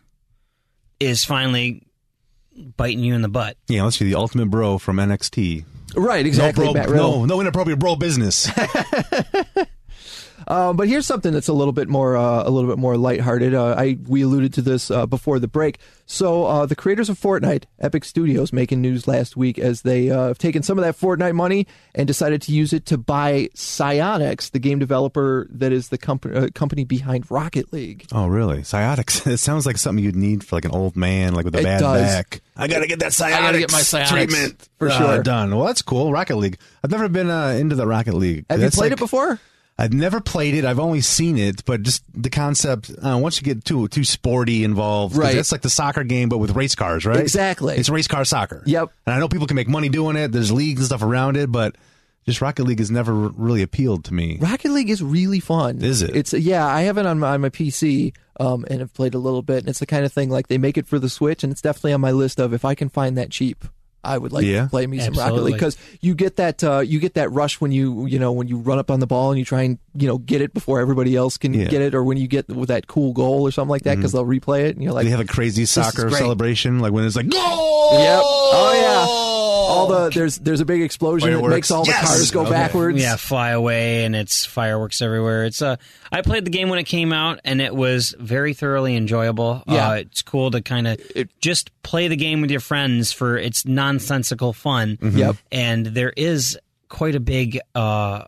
is finally biting you in the butt. Yeah, let's see, the ultimate bro from N X T. Right, exactly. No, bro, Matt Riddle. no, no inappropriate bro business. Um, but here's something that's a little bit more uh, a little bit more lighthearted. Uh, I we alluded to this uh, before the break. So uh, the creators of Fortnite, Epic Studios, making news last week as they uh, have taken some of that Fortnite money and decided to use it to buy Psyonix, the game developer that is the comp- uh, company behind Rocket League. Oh, really? Psyotics. It sounds like something you'd need for like an old man, like with a It bad does. back. I gotta get that Psyotics I gotta get my Psyonix treatment for uh, sure. done. Well, that's cool. Rocket League. I've never been uh, into the Rocket League. Have That's you played like- it before? I've never played it. I've only seen it, but just the concept. Uh, once you get too too sporty involved, 'cause Right. That's like the soccer game, but with race cars, right? Exactly. It's race car soccer. Yep. And I know people can make money doing it. There's leagues and stuff around it, but just Rocket League has never really appealed to me. Rocket League is really fun. Is it? It's yeah. I have it on my, on my P C um, and have played a little bit. And it's the kind of thing like they make it for the Switch, and it's definitely on my list of if I can find that cheap, I would like Yeah. to play me some Rocket Absolutely. League because you get that uh, you get that rush when you you know when you run up on the ball and you try and you know get it before everybody else can Yeah. get it, or when you get with that cool goal or something like that because they'll replay it and you're like, They have a crazy is soccer great. celebration, like when it's like goal. yep, oh yeah. All the there's there's a big explosion that Fireworks. makes all the Yes! cars go Okay. backwards. Yeah, fly away, and it's fireworks everywhere. It's uh, I played the game when it came out, and it was very thoroughly enjoyable. Yeah. Uh, it's cool to kind of just play the game with your friends for its nonsensical fun. Yep. And there is quite a big uh,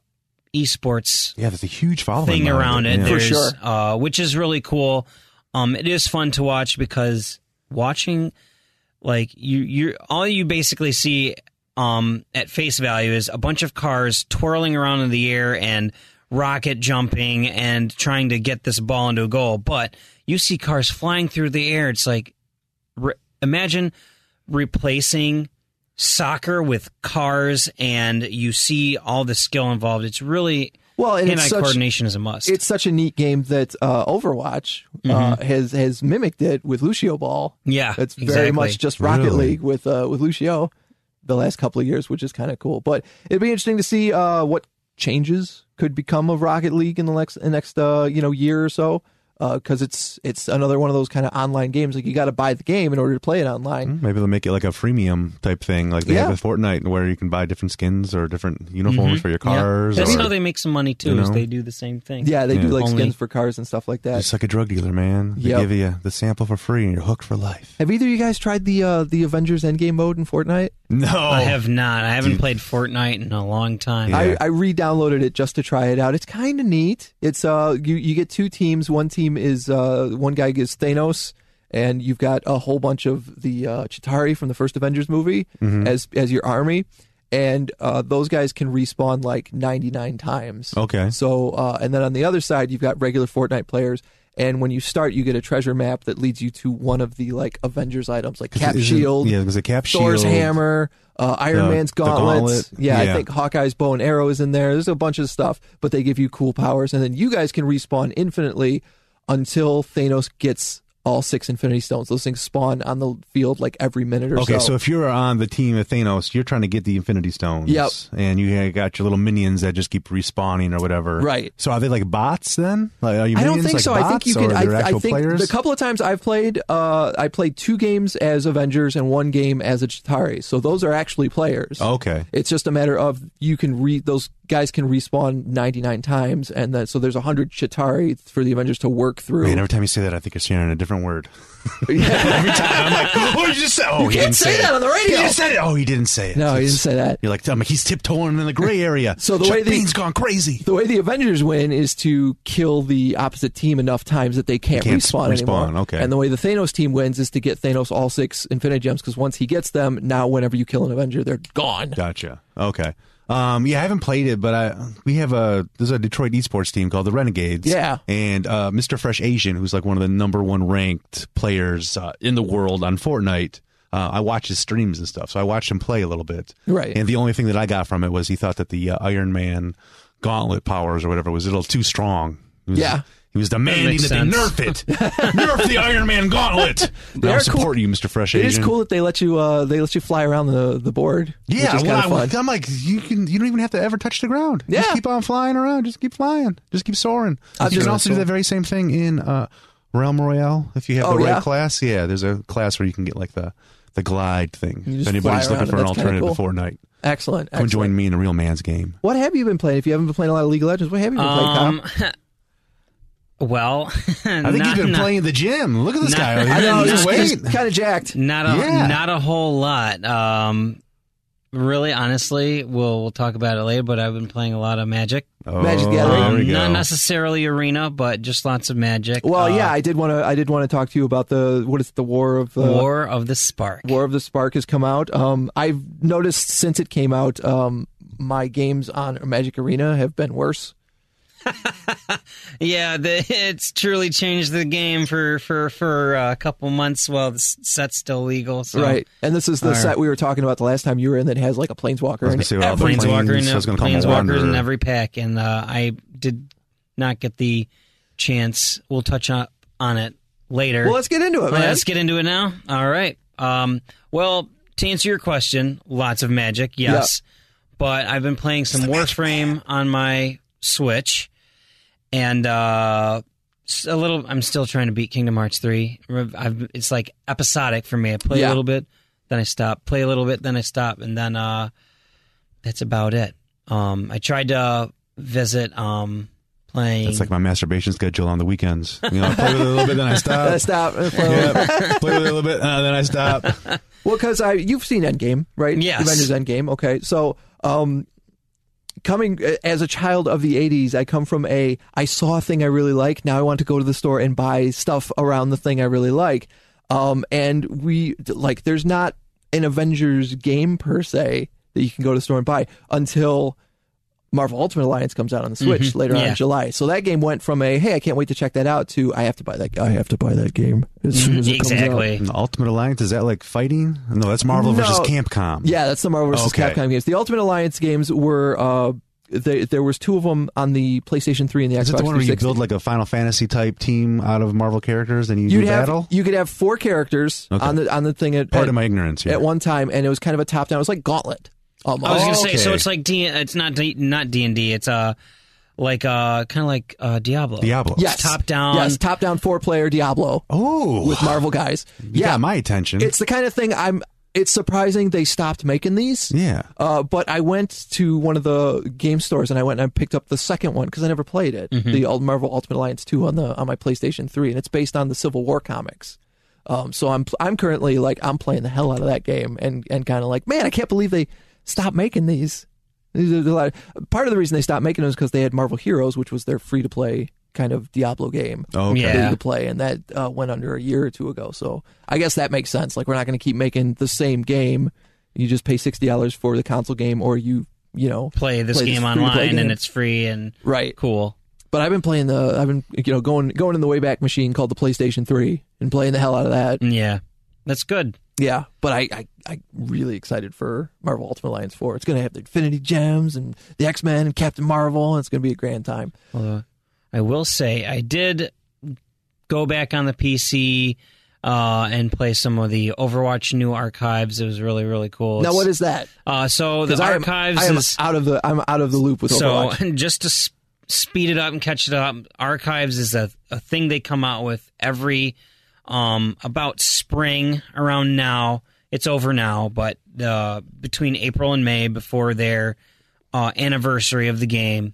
esports Yeah, there's a huge following thing behind around it, Yeah. For There's, sure. uh, which is really cool. Um, it is fun to watch because watching, like you, you, all you basically see um, at face value is a bunch of cars twirling around in the air and rocket jumping and trying to get this ball into a goal. But you see cars flying through the air. It's like re- imagine replacing soccer with cars, and you see all the skill involved. It's really Well, and it's hand-eye such- coordination is a must. It's such a neat game that uh, Overwatch uh, has has mimicked it with Lucio Ball. Yeah, it's very exactly. much just Rocket Really? League with uh, with Lucio the last couple of years, which is kind of cool. But it'd be interesting to see uh, what changes could become of Rocket League in the next the next uh, you know year or so. Because it's it's another one of those kind of online games. Like you got to buy the game in order to play it online. Maybe they'll make it like a freemium type thing, like they Yeah. have with Fortnite, where you can buy different skins or different uniforms for your cars. Yeah. That's or, how they make some money too. you Is know? they do the same thing. Yeah, they do Yeah. like Only- skins for cars and stuff like that. Just like a drug dealer, man. They Yep. give you the sample for free, and you're hooked for life. Have either of you guys tried the uh, the Avengers Endgame mode in Fortnite? No, I have not. I haven't Dude. played Fortnite in a long time. Yeah. I, I re-downloaded it just to try it out. It's kind of neat. It's uh, you you get two teams. One team is uh, one guy is Thanos, and you've got a whole bunch of the uh, Chitauri from the first Avengers movie Mm-hmm. as as your army, and uh, those guys can respawn like ninety-nine times. Okay. So uh, and then on the other side, you've got regular Fortnite players. And when you start, you get a treasure map that leads you to one of the like Avengers items, like Cap Is it- Shield, yeah, there's a Cap Thor's Shield. hammer, uh, Iron The- Man's the gauntlets. gauntlet. Yeah, Yeah. I think Hawkeye's bow and arrow is in there. There's a bunch of stuff, but they give you cool powers, and then you guys can respawn infinitely until Thanos gets all six Infinity Stones. Those things spawn on the field like every minute or Okay, so. so if you're on the team of Thanos, you're trying to get the Infinity Stones. Yep. And you got your little minions that just keep respawning or whatever. Right. So are they like bots then? Like, are you I don't minions think like so. Bots, I think you or can. are there I, I actual think players? the couple of times I've played, uh, I played two games as Avengers and one game as a Chitauri. So those are actually players. Okay. It's just a matter of you can re those guys can respawn ninety-nine times, and then so there's one hundred Chitauri for the Avengers to work through. Man, every time you say that, I think you're saying a different word. Every time I'm like, oh, you just said, oh, You he can't didn't say say that it. on the radio. He just said it. Oh, he didn't say it. No, he It's- didn't say that. You're like, I'm like, he's tiptoeing in the gray area. So the Chuck way the- Bean's gone crazy. The way the Avengers win is to kill the opposite team enough times that they can't, They can't respawn, respawn, anymore. okay. And the way the Thanos team wins is to get Thanos all six Infinity Gems, because once he gets them, now whenever you kill an Avenger, they're gone. Gotcha. Okay. Um, yeah, I haven't played it, but I we have a there's a Detroit esports team called the Renegades. Yeah. And uh, Mister Fresh Asian, who's like one of the number one ranked players uh, in the world on Fortnite. Uh, I watch his streams and stuff, so I watched him play a little bit. Right. And the only thing that I got from it was he thought that the uh, Iron Man gauntlet powers or whatever was a little too strong. He was, Yeah. He was demanding makes that they sense. nerf it. Nerf the Iron Man gauntlet. They I'll are support cool. you, Mister Fresh It Asian. is cool that they let you uh, they let you fly around the the board. Yeah, which is well, kind of I, fun. I'm like, you can. You don't even have to ever touch the ground. Yeah. Just keep on flying around. Just keep flying. Just keep soaring. I'm you can sure also so. do that very same thing in uh, Realm Royale if you have Oh, the right yeah? class. Yeah, there's a class where you can get like the the glide thing. You If just anybody's fly looking around for it. an That's kinda alternative cool. to Fortnite, Excellent. come excellent. join me in a real man's game. What have you been playing? If you haven't been playing a lot of League of Legends, what have you been Um, playing, well, I think you've been playing the gym. Look at this not- guy. I know, He's he's- weight. kind of jacked. Not a Yeah. not a whole lot. Um, really, honestly, we'll we'll talk about it later. But I've been playing a lot of Magic. Oh, Magic the Gathering. there we Um, go. not necessarily Arena, but just lots of Magic. Well, Uh, yeah, I did want to. I did want to talk to you about the what is it, the War of the War of the Spark. War of the Spark has come out. Um, I've noticed since it came out, um, my games on Magic Arena have been worse. Yeah, the, it's truly changed the game for for for a couple months. While the s- set's still legal, so Right, and this is the Or- set we were talking about the last time you were in that has like a planeswalker I was in gonna it. say, well, the Planeswalker planes, in, I was gonna call him a Planeswalkers in wanderer. every pack, and uh, I did not get the chance. We'll touch on, on it later. Well, let's get into it, man. Let's get into it now. All right. Um, well, to answer your question, lots of Magic, yes. But I've been playing some Warframe on my Switch, and uh, s- a little. I'm still trying to beat Kingdom Hearts three. I've, it's like episodic for me. I play Yeah. a little bit, then I stop. Play a little bit, then I stop, and then uh, that's about it. Um, I tried to visit um, playing. That's like my masturbation schedule on the weekends. You know, I play with it a little bit, then I stop. Uh, stop. Uh, Yeah, play with it a little bit, uh, then I stop. Well, because I you've seen Endgame, right? Yes. Avengers Endgame. Okay, so um, coming as a child of the eighties, I come from a I saw a thing I really like. Now I want to go to the store and buy stuff around the thing I really like. Um, and we like there's not an Avengers game per se that you can go to the store and buy until Marvel Ultimate Alliance comes out on the Switch Mhm, later on yeah. in July. So that game went from a hey, I can't wait to check that out to I have to buy that. I have to buy that game as soon as it comes out. Exactly. And the Ultimate Alliance, is that like fighting? No, that's Marvel No. versus Capcom. Yeah, that's the Marvel versus Okay. Capcom games. The Ultimate Alliance games were uh, they, there was two of them on the PlayStation three and the Is Xbox it the one where you three sixty. build like a Final Fantasy type team out of Marvel characters and you You'd do have battle? you could have four characters Okay. on the on the thing at Part at, of my ignorance here. at one time, and it was kind of a top down. It was like Gauntlet. Almost. I was gonna Oh, say, so okay. it's like D. It's not D, not D and D. It's uh like uh kind of like uh Diablo. Diablo. yes, top down. Yes, top down four player Diablo Oh, with Marvel guys. you yeah, got my attention. it's the kind of thing I'm. It's surprising they stopped making these. yeah. Uh, but I went to one of the game stores and I went and I picked up the second one because I never played it, the Ul- Marvel Ultimate Alliance two on the on my PlayStation three, and it's based on the Civil War comics. Um, so I'm I'm currently like I'm playing the hell out of that game and and kind of like man, I can't believe they stopped making these. These are a lot of- part of the reason they stopped making them is because they had Marvel Heroes, which was their free to play kind of Diablo game. Oh, okay. Yeah. that you could play, and that uh, went under a year or two ago. So I guess that makes sense. Like we're not going to keep making the same game. You just pay sixty dollars for the console game, or you you know Play this Play this game free-to-play online, game. and it's free and right. cool. But I've been playing the I've been you know going going in the Wayback Machine called the PlayStation three and playing the hell out of that. Yeah, that's good. Yeah, but I I I'm really excited for Marvel Ultimate Alliance four. It's going to have the Infinity Gems and the X Men and Captain Marvel. And it's going to be a grand time. Although I will say I did go back on the P C uh, and play some of the Overwatch new archives. It was really really cool. Now It's- what is that? uh, so the 'Cause I am, archives I am is out of the I'm out of the loop with so Overwatch. just to s- speed it up and catch it up. Archives is a, a thing they come out with every um, about spring around now. It's over now, but uh, between April and May before their uh, anniversary of the game,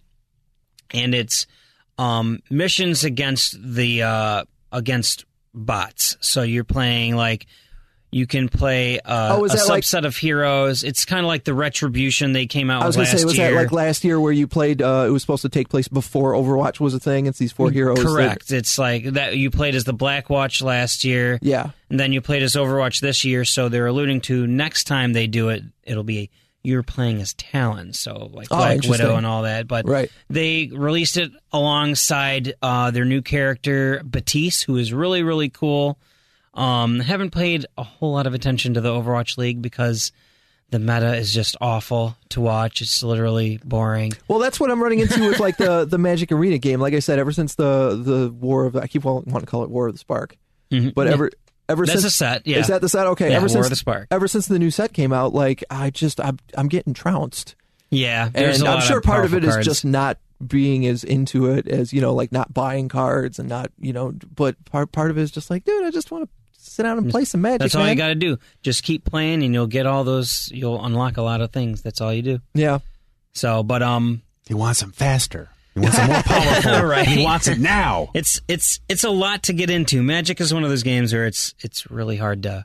and it's um, missions against the uh, against bots. So you're playing like you can play uh, Oh, is a that like- subset of heroes. It's kind of like the Retribution they came out I was with going to last say, was year. that like last year where you played? Uh, it was supposed to take place before Overwatch was a thing. It's these four heroes. that- Correct. It's like that you played as the Black Watch last year, yeah. and then you played as Overwatch this year. So they're alluding to next time they do it, it'll be you're playing as Talon, so like Oh, Black interesting. Widow and all that. But Right. they released it alongside uh, their new character Batiste, who is really really cool. Um, haven't paid a whole lot of attention to the Overwatch League because the meta is just awful to watch. It's literally boring. Well, that's what I'm running into with like the the Magic Arena game. Like I said, ever since the the War of I keep wanting to call it War of the Spark, Mhm. but Yeah. ever ever That's since a set, yeah. is that the set? Okay, Yeah, ever War since of the Spark. ever since the new set came out, like I just I'm I'm getting trounced, Yeah, there's and a I'm lot sure of part of it powerful is cards. just not being as into it as you know, like not buying cards and not you know, but part part of it is just like, dude, I just want to sit down and play some Magic. That's all man. you got to do. Just keep playing, and you'll get all those. You'll unlock a lot of things. That's all you do. Yeah. So, but um, He wants them faster. He wants them more powerful. Right. He wants it now. it's it's it's a lot to get into. Magic is one of those games where it's it's really hard to,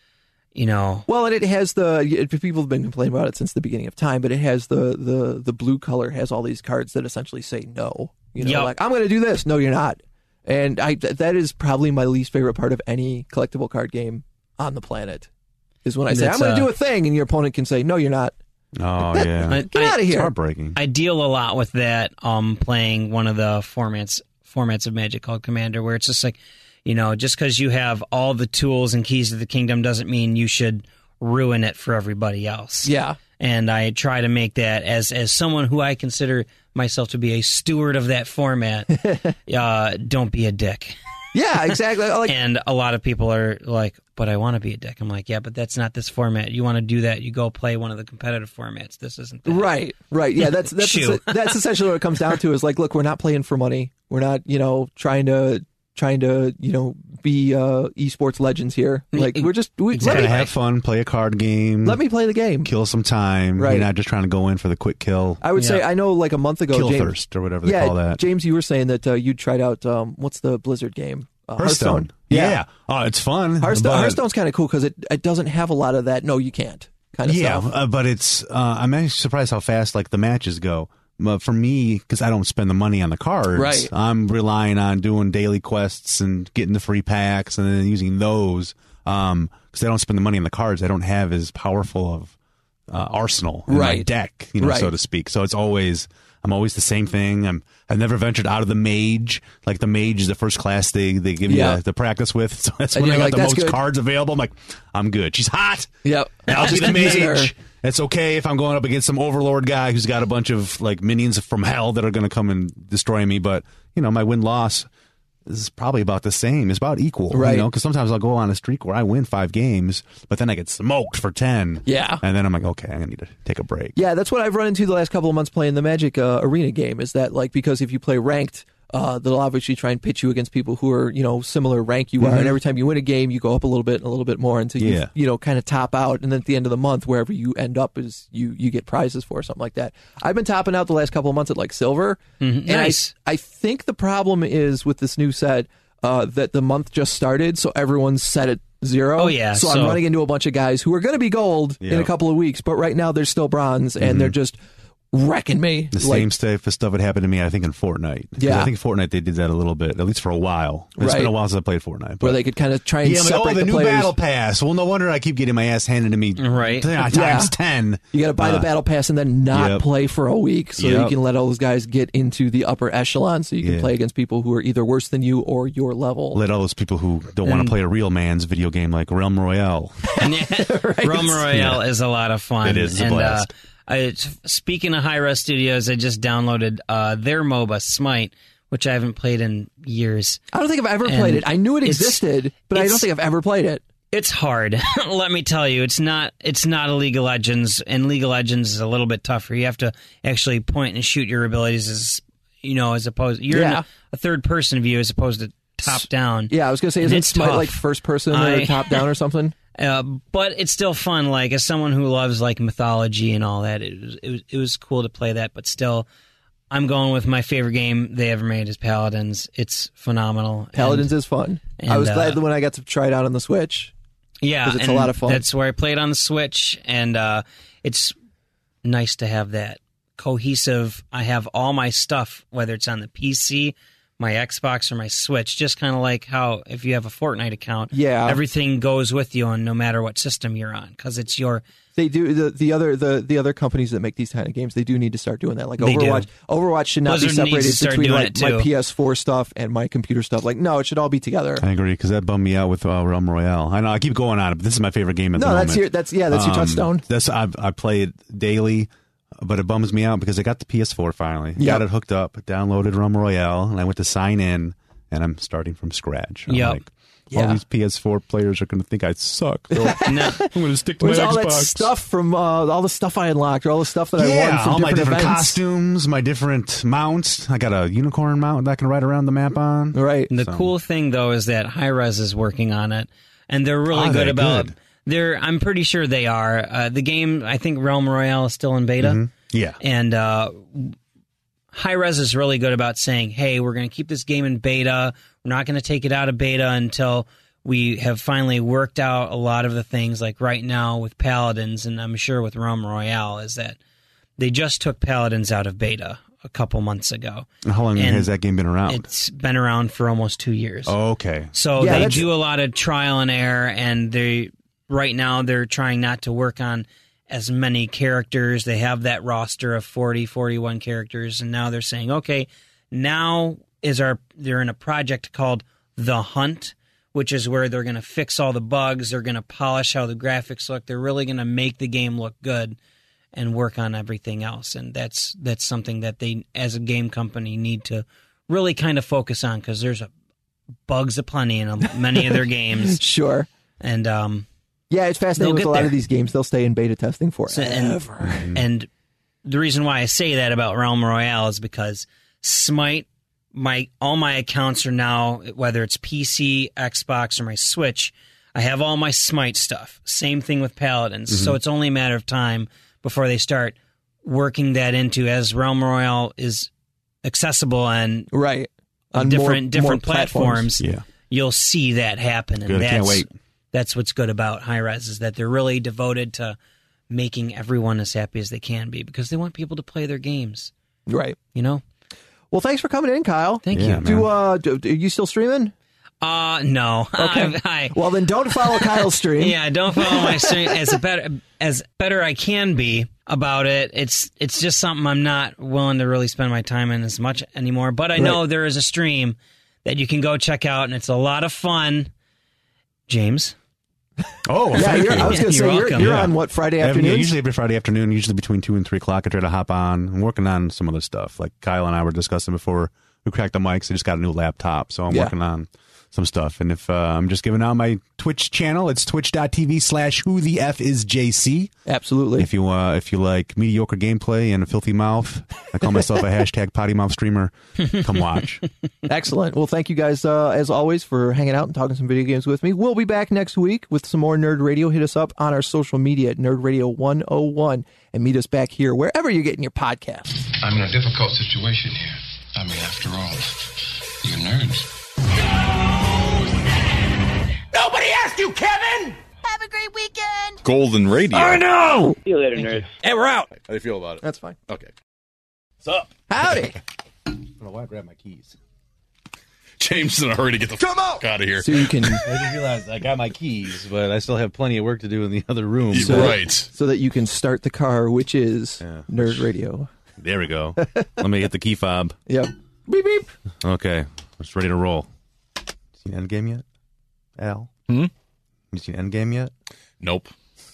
you know. Well, and it has the people have been complaining about it since the beginning of time, but it has the the the blue color has all these cards that essentially say no. You know, Yep. like I'm going to do this. No, you're not. And I th- that is probably my least favorite part of any collectible card game on the planet. Is when I say That's, I'm going to uh, do a thing, and your opponent can say no, you're not. Oh, That- yeah. I- Get I- out of It's here. heartbreaking. I deal a lot with that. Um, playing one of the formats formats of Magic called Commander, where it's just like, you know, just because you have all the tools and keys to the kingdom doesn't mean you should ruin it for everybody else. Yeah. And I try to make that as as someone who I consider myself to be a steward of that format. uh, don't be a dick. Yeah, exactly. Like, And a lot of people are like, but I want to be a dick. I'm like, yeah, but that's not this format. You want to do that, you go play one of the competitive formats. This isn't that. right, right. Yeah, that's that's Shoo. that's essentially what it comes down to. Is like, look, we're not playing for money. We're not, you know, trying to trying to, you know, be uh, esports legends here. Like, we're just we, Exactly. let Gotta me have fun, play a card game, let me play the game. kill some time. Right. You're not just trying to go in for the quick kill. I would say Yeah. I know like a month ago, kill James, thirst or whatever they yeah, call that. James, you were saying that uh, you tried out um, what's the Blizzard game? Uh, Hearthstone. Yeah. Oh, it's fun. Hearthstone. but- Hearthstone's kind of cool because it, it doesn't have a lot of that. No, you can't kind of yeah, stuff. uh, but it's. Uh, I'm actually surprised how fast like the matches go. But for me, because I don't spend the money on the cards, Right. I'm relying on doing daily quests and getting the free packs and then using those. Um, because I don't spend the money on the cards, I don't have as powerful of uh, arsenal in my Right. deck, you know, Right. so to speak. So it's always. I'm always the same thing. I'm. I've never ventured out of the mage. Like the mage is the first class they they give you Yeah. to, to practice with. So that's And when I you're got like, the "That's most good." cards available. I'm like, I'm good. She's hot. Yep. I'll be Just the keep using her. mage. It's okay if I'm going up against some overlord guy who's got a bunch of like minions from hell that are going to come and destroy me. But you know, my win loss is probably about the same. It's about equal, Right. You know, because sometimes I'll go on a streak where I win five games, but then I get smoked for ten. Yeah. and then I'm like, okay, I'm gonna need to take a break. Yeah, that's what I've run into the last couple of months playing the Magic uh, Arena game. Is that like because if you play ranked, uh, they'll obviously try and pitch you against people who are you know similar rank you are, and every time you win a game, you go up a little bit and a little bit more until you Yeah. you know kind of top out, and then at the end of the month, wherever you end up is you you get prizes for something like that. I've been topping out the last couple of months at like silver. And Nice. I, I think the problem is with this new set uh, that the month just started, so everyone's set at zero. Oh, yeah, So, I'm so- running into a bunch of guys who are going to be gold in a Yeah. couple of weeks, but right now they're still bronze, and they're just wrecking me. The Like, same stuff, stuff would happen to me, I think, in Fortnite. 'Cause Yeah. I think Fortnite they did that a little bit, at least for a while. It's Right. been a while since I played Fortnite. where But they could kind of try and yeah, I'm like, separate oh, the, the new players. battle pass. Well, no wonder I keep getting my ass handed to me. Right. t- Yeah. times ten. You got to buy the Uh, battle pass and then not yep. play for a week, so you Yep. can let all those guys get into the upper echelon, so you can Yeah. play against people who are either worse than you or your level. Let all those people who don't want to play a real man's video game like Realm Royale. Realm Royale is a lot of fun. It is, it's a and, blast. Uh, I, speaking of Hi-Res Studios, I just downloaded uh, their MOBA, Smite, which I haven't played in years. I don't think I've ever And played it. I knew it it's- existed, but I don't it's- think I've ever played it. It's hard. Let me tell you, it's not. It's not a League of Legends, and League of Legends is a little bit tougher. You have to actually point and shoot your abilities, as you know, as opposed you're in Yeah. a, a third person view as opposed to top down. Yeah, I was going to say, And isn't it's Smite tough. like first person or I- top down or something? Uh, but it's still fun. Like as someone who loves like mythology and all that, it was it was it was cool to play that. But still, I'm going with my favorite game they ever made is Paladins. It's phenomenal. Paladins And, is fun. I and, was glad uh, that when I got to try it out on the Switch. yeah, 'cause it's a and lot of fun. That's where I played on the Switch, and uh, it's nice to have that cohesive. I have all my stuff, whether it's on the P C, my Xbox, or my Switch. Just kind of like how if you have a Fortnite account, Yeah. everything goes with you, on no matter what system you're on, because it's your. They do the the other the, the other companies that make these kind of games. They do need to start doing that. Like They do. Overwatch, Overwatch should not Blizzard be needs to separated start between doing like it, my too. P S four stuff and my computer stuff. Like no, it should all be together. I agree, because that bummed me out with uh, Realm Royale. I know I keep going on it, but this is my favorite game at No, the that's moment. your that's yeah, that's your Um, touchstone. That's I, I play it daily, but it bums me out because I got the P S four finally. Yep. Got it hooked up, downloaded Realm Royale, and I went to sign in, and I'm starting from scratch. I'm Yep. like, Yeah. all these P S four players are going to think I suck. They're- No. I'm going to stick to Where's my all that Xbox. stuff from uh, all the stuff I unlocked or all the stuff that I yeah, won from all my different different events? costumes, my different mounts. I got a unicorn mount that I can ride around the map on. Right. The So- cool thing, though, is that Hi-Res is working on it. and they're really Are good they about. good? They're. I'm pretty sure they are. Uh, the game. I think Realm Royale is still in beta. Mhm. Yeah. And uh, Hi-Rez is really good about saying, hey, we're going to keep this game in beta. We're not going to take it out of beta until we have finally worked out a lot of the things, like right now with Paladins, and I'm sure with Realm Royale, is that they just took Paladins out of beta a couple months ago. And how long And has that game been around? It's been around for almost two years. Oh, okay. So Yeah, they that's- do a lot of trial and error, and they right now they're trying not to work on as many characters. They have that roster of forty, forty-one characters, and now they're saying, okay, now is our they're in a project called The Hunt, which is where they're going to fix all the bugs, they're going to polish how the graphics look, they're really going to make the game look good and work on everything else. And that's that's something that they, as a game company, need to really kind of focus on, because there's a, bugs aplenty in a, many of their games. Sure. And um, Yeah, it's fascinating They'll with get a lot there. of these games. They'll stay in beta testing so- forever. and, and the reason why I say that about Realm Royale is because Smite, my all my accounts are now, whether it's P C, Xbox, or my Switch, I have all my Smite stuff. Same thing with Paladins. So it's only a matter of time before they start working that into, as Realm Royale is accessible and Right. On different more- different more platforms, Yeah. you'll see that happen. And Good, I that's, can't wait. That's what's good about Hi-Rez, is that they're really devoted to making everyone as happy as they can be, because they want people to play their games. Right. You know? Well, thanks for coming in, Kyle. Thank Yeah, you. man. Do, uh, do, are you still streaming? Uh no. Okay. I, I, Well, then don't follow Kyle's stream. yeah, don't follow my stream as a better as better I can be about it. It's it's just something I'm not willing to really spend my time in as much anymore. But I know Right. there is a stream that you can go check out, and it's a lot of fun. James. Oh, Yeah, thank you're, you. I was going to You're say, you're, welcome. you're Yeah. on what, Friday Every- afternoon? yeah, usually every Friday afternoon, usually between two and three o'clock. I try to hop on. I'm working on some other stuff. Like Kyle and I were discussing before we cracked the mics. I just got a new laptop, so I'm Yeah. working on some stuff. And if uh, I'm just giving out my Twitch channel, it's twitch.tv slash who the F is JC. Absolutely. If you uh, if you like mediocre gameplay and a filthy mouth, I call myself a hashtag potty mouth streamer. Come watch. Excellent. Well, thank you guys, uh, as always, for hanging out and talking some video games with me. We'll be back next week with some more Nerd Radio. Hit us up on our social media at Nerd Radio one oh one and meet us back here wherever you're getting your podcasts. I'm in a difficult situation here. I mean, after all, you're nerds. Nobody asked you, Kevin! Have a great weekend! Golden Radio. I know! See you later, nerd. And we're out. How do you feel about it? That's fine. Okay. What's up? Howdy. I don't know why I grabbed my keys. James is in a hurry to get the Come fuck out of here. So you can, I didn't realize I got my keys, but I still have plenty of work to do in the other room. You- so- right. so that you can start the car, which is Yeah. Nerd Radio. There we go. Let me hit the key fob. Yep. Beep beep. Okay, it's ready to roll. Seen Endgame yet, Al? Hmm? You seen Endgame yet? Nope.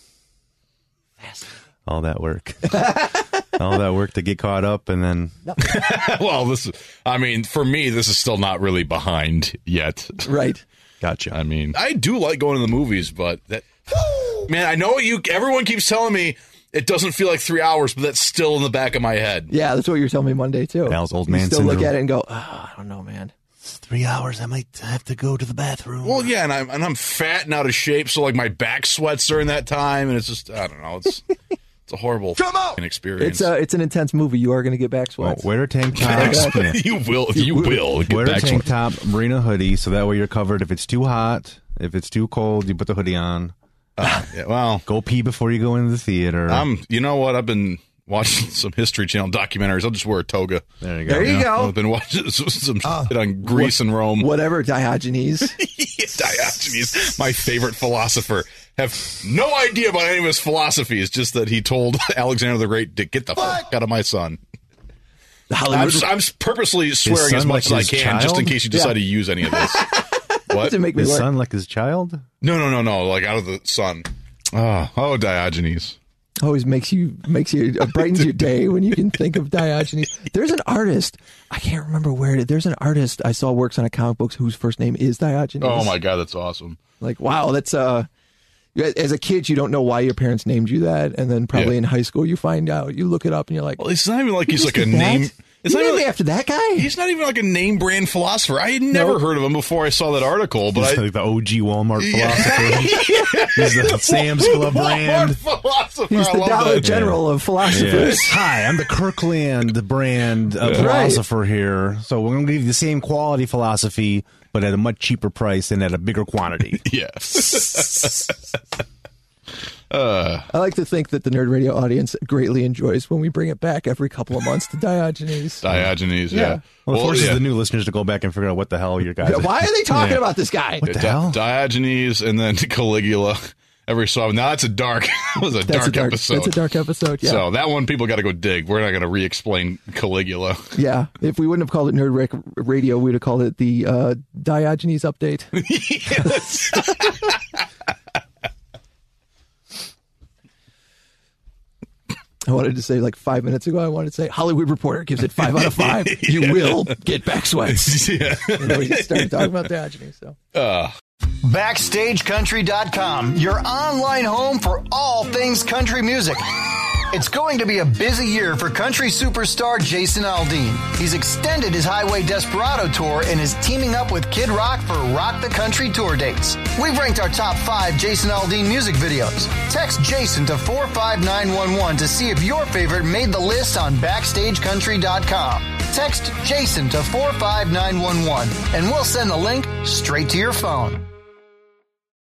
All that work. All that work to get caught up, and then Well, this is, I mean, for me, this is still not really behind yet. Right. gotcha. I mean, I do like going to the movies, but that, man, I know you, everyone keeps telling me it doesn't feel like three hours, but that's still in the back of my head. Yeah, that's what you were telling me Monday, too. Al's old you man still syndrome. look at it and go, oh, I don't know, man. It's three hours. I might have to go to the bathroom. Well, yeah, and I'm, and I'm fat and out of shape, so like my back sweats during that time, and it's just, I don't know, it's it's a horrible fucking experience. It's, uh, it's an intense movie. You are going to get back Well, sweats. wear a tank top. Yeah. you will, you will get Wear a back tank to top, bring a hoodie, so that way you're covered. If it's too hot, if it's too cold, you put the hoodie on. uh, yeah, well, Go pee before you go into the theater. I'm, you know what? I've been watching some History Channel documentaries. I'll just wear a toga. there you go. There you go. I've been watching some, some shit on Greece and Rome. Whatever, Diogenes. Diogenes, my favorite philosopher, have no idea about any of his philosophies, just that he told Alexander the Great to get the fuck out of my son. I'm, Hollywood I'm purposely swearing son as much like as I his can, just in child? case you decide Yeah. to use any of this. What? to make me His look. son like his child? No, no, no, no. Like out of the sun. Oh, oh, Diogenes. Always makes you makes you uh, brightens your day when you can think of Diogenes. There's an artist, I can't remember where it is. There's an artist I saw works on a comic books whose first name is Diogenes. Oh my God, that's awesome. Like, wow, that's uh as a kid you don't know why your parents named you that, and then probably Yeah. in high school you find out. You look it up and you're like, Well, it's not even like he's just like a did that? name. It's You not named even me like- after that guy? He's not even like a name brand philosopher. I had never Nope. heard of him before I saw that article, but He's I. like the O G Walmart Yeah. philosopher. He's the Sam's Club brand. Walmart philosopher. He's I the love Dollar that. General of philosophers. Hi, I'm the Kirkland brand uh, Right. philosopher here. So we're going to give you the same quality philosophy, but at a much cheaper price and at a bigger quantity. Yeah. uh, I like to think that the Nerd Radio audience greatly enjoys when we bring it back every couple of months to Diogenes. Diogenes, yeah. Yeah. Well, it forces yeah. the new listeners to go back and figure out what the hell you guys. Yeah, why are they talking Yeah. about this guy? What the Di- hell? Diogenes and then Caligula. Every so often. Now that's a dark. That was a That's dark, a dark episode. That's a dark episode. Yeah. So that one people got to go dig. We're not going to re-explain Caligula. Yeah, if we wouldn't have called it Nerd Rec Radio, we'd have called it the uh, Diogenes Update. Yes. I wanted to say like five minutes ago, I wanted to say Hollywood Reporter gives it five out of five. You will get back sweats. Yeah. And then we just started talking about Diogenes. So. Uh, Backstage Country dot com, your online home for all things country music. It's going to be a busy year for country superstar Jason Aldean. He's extended his Highway Desperado tour and is teaming up with Kid Rock for Rock the Country tour dates. We've ranked our top five Jason Aldean music videos. Text Jason to four five nine one one to see if your favorite made the list on Backstage Country dot com. Text Jason to four five nine one one and we'll send the link straight to your phone.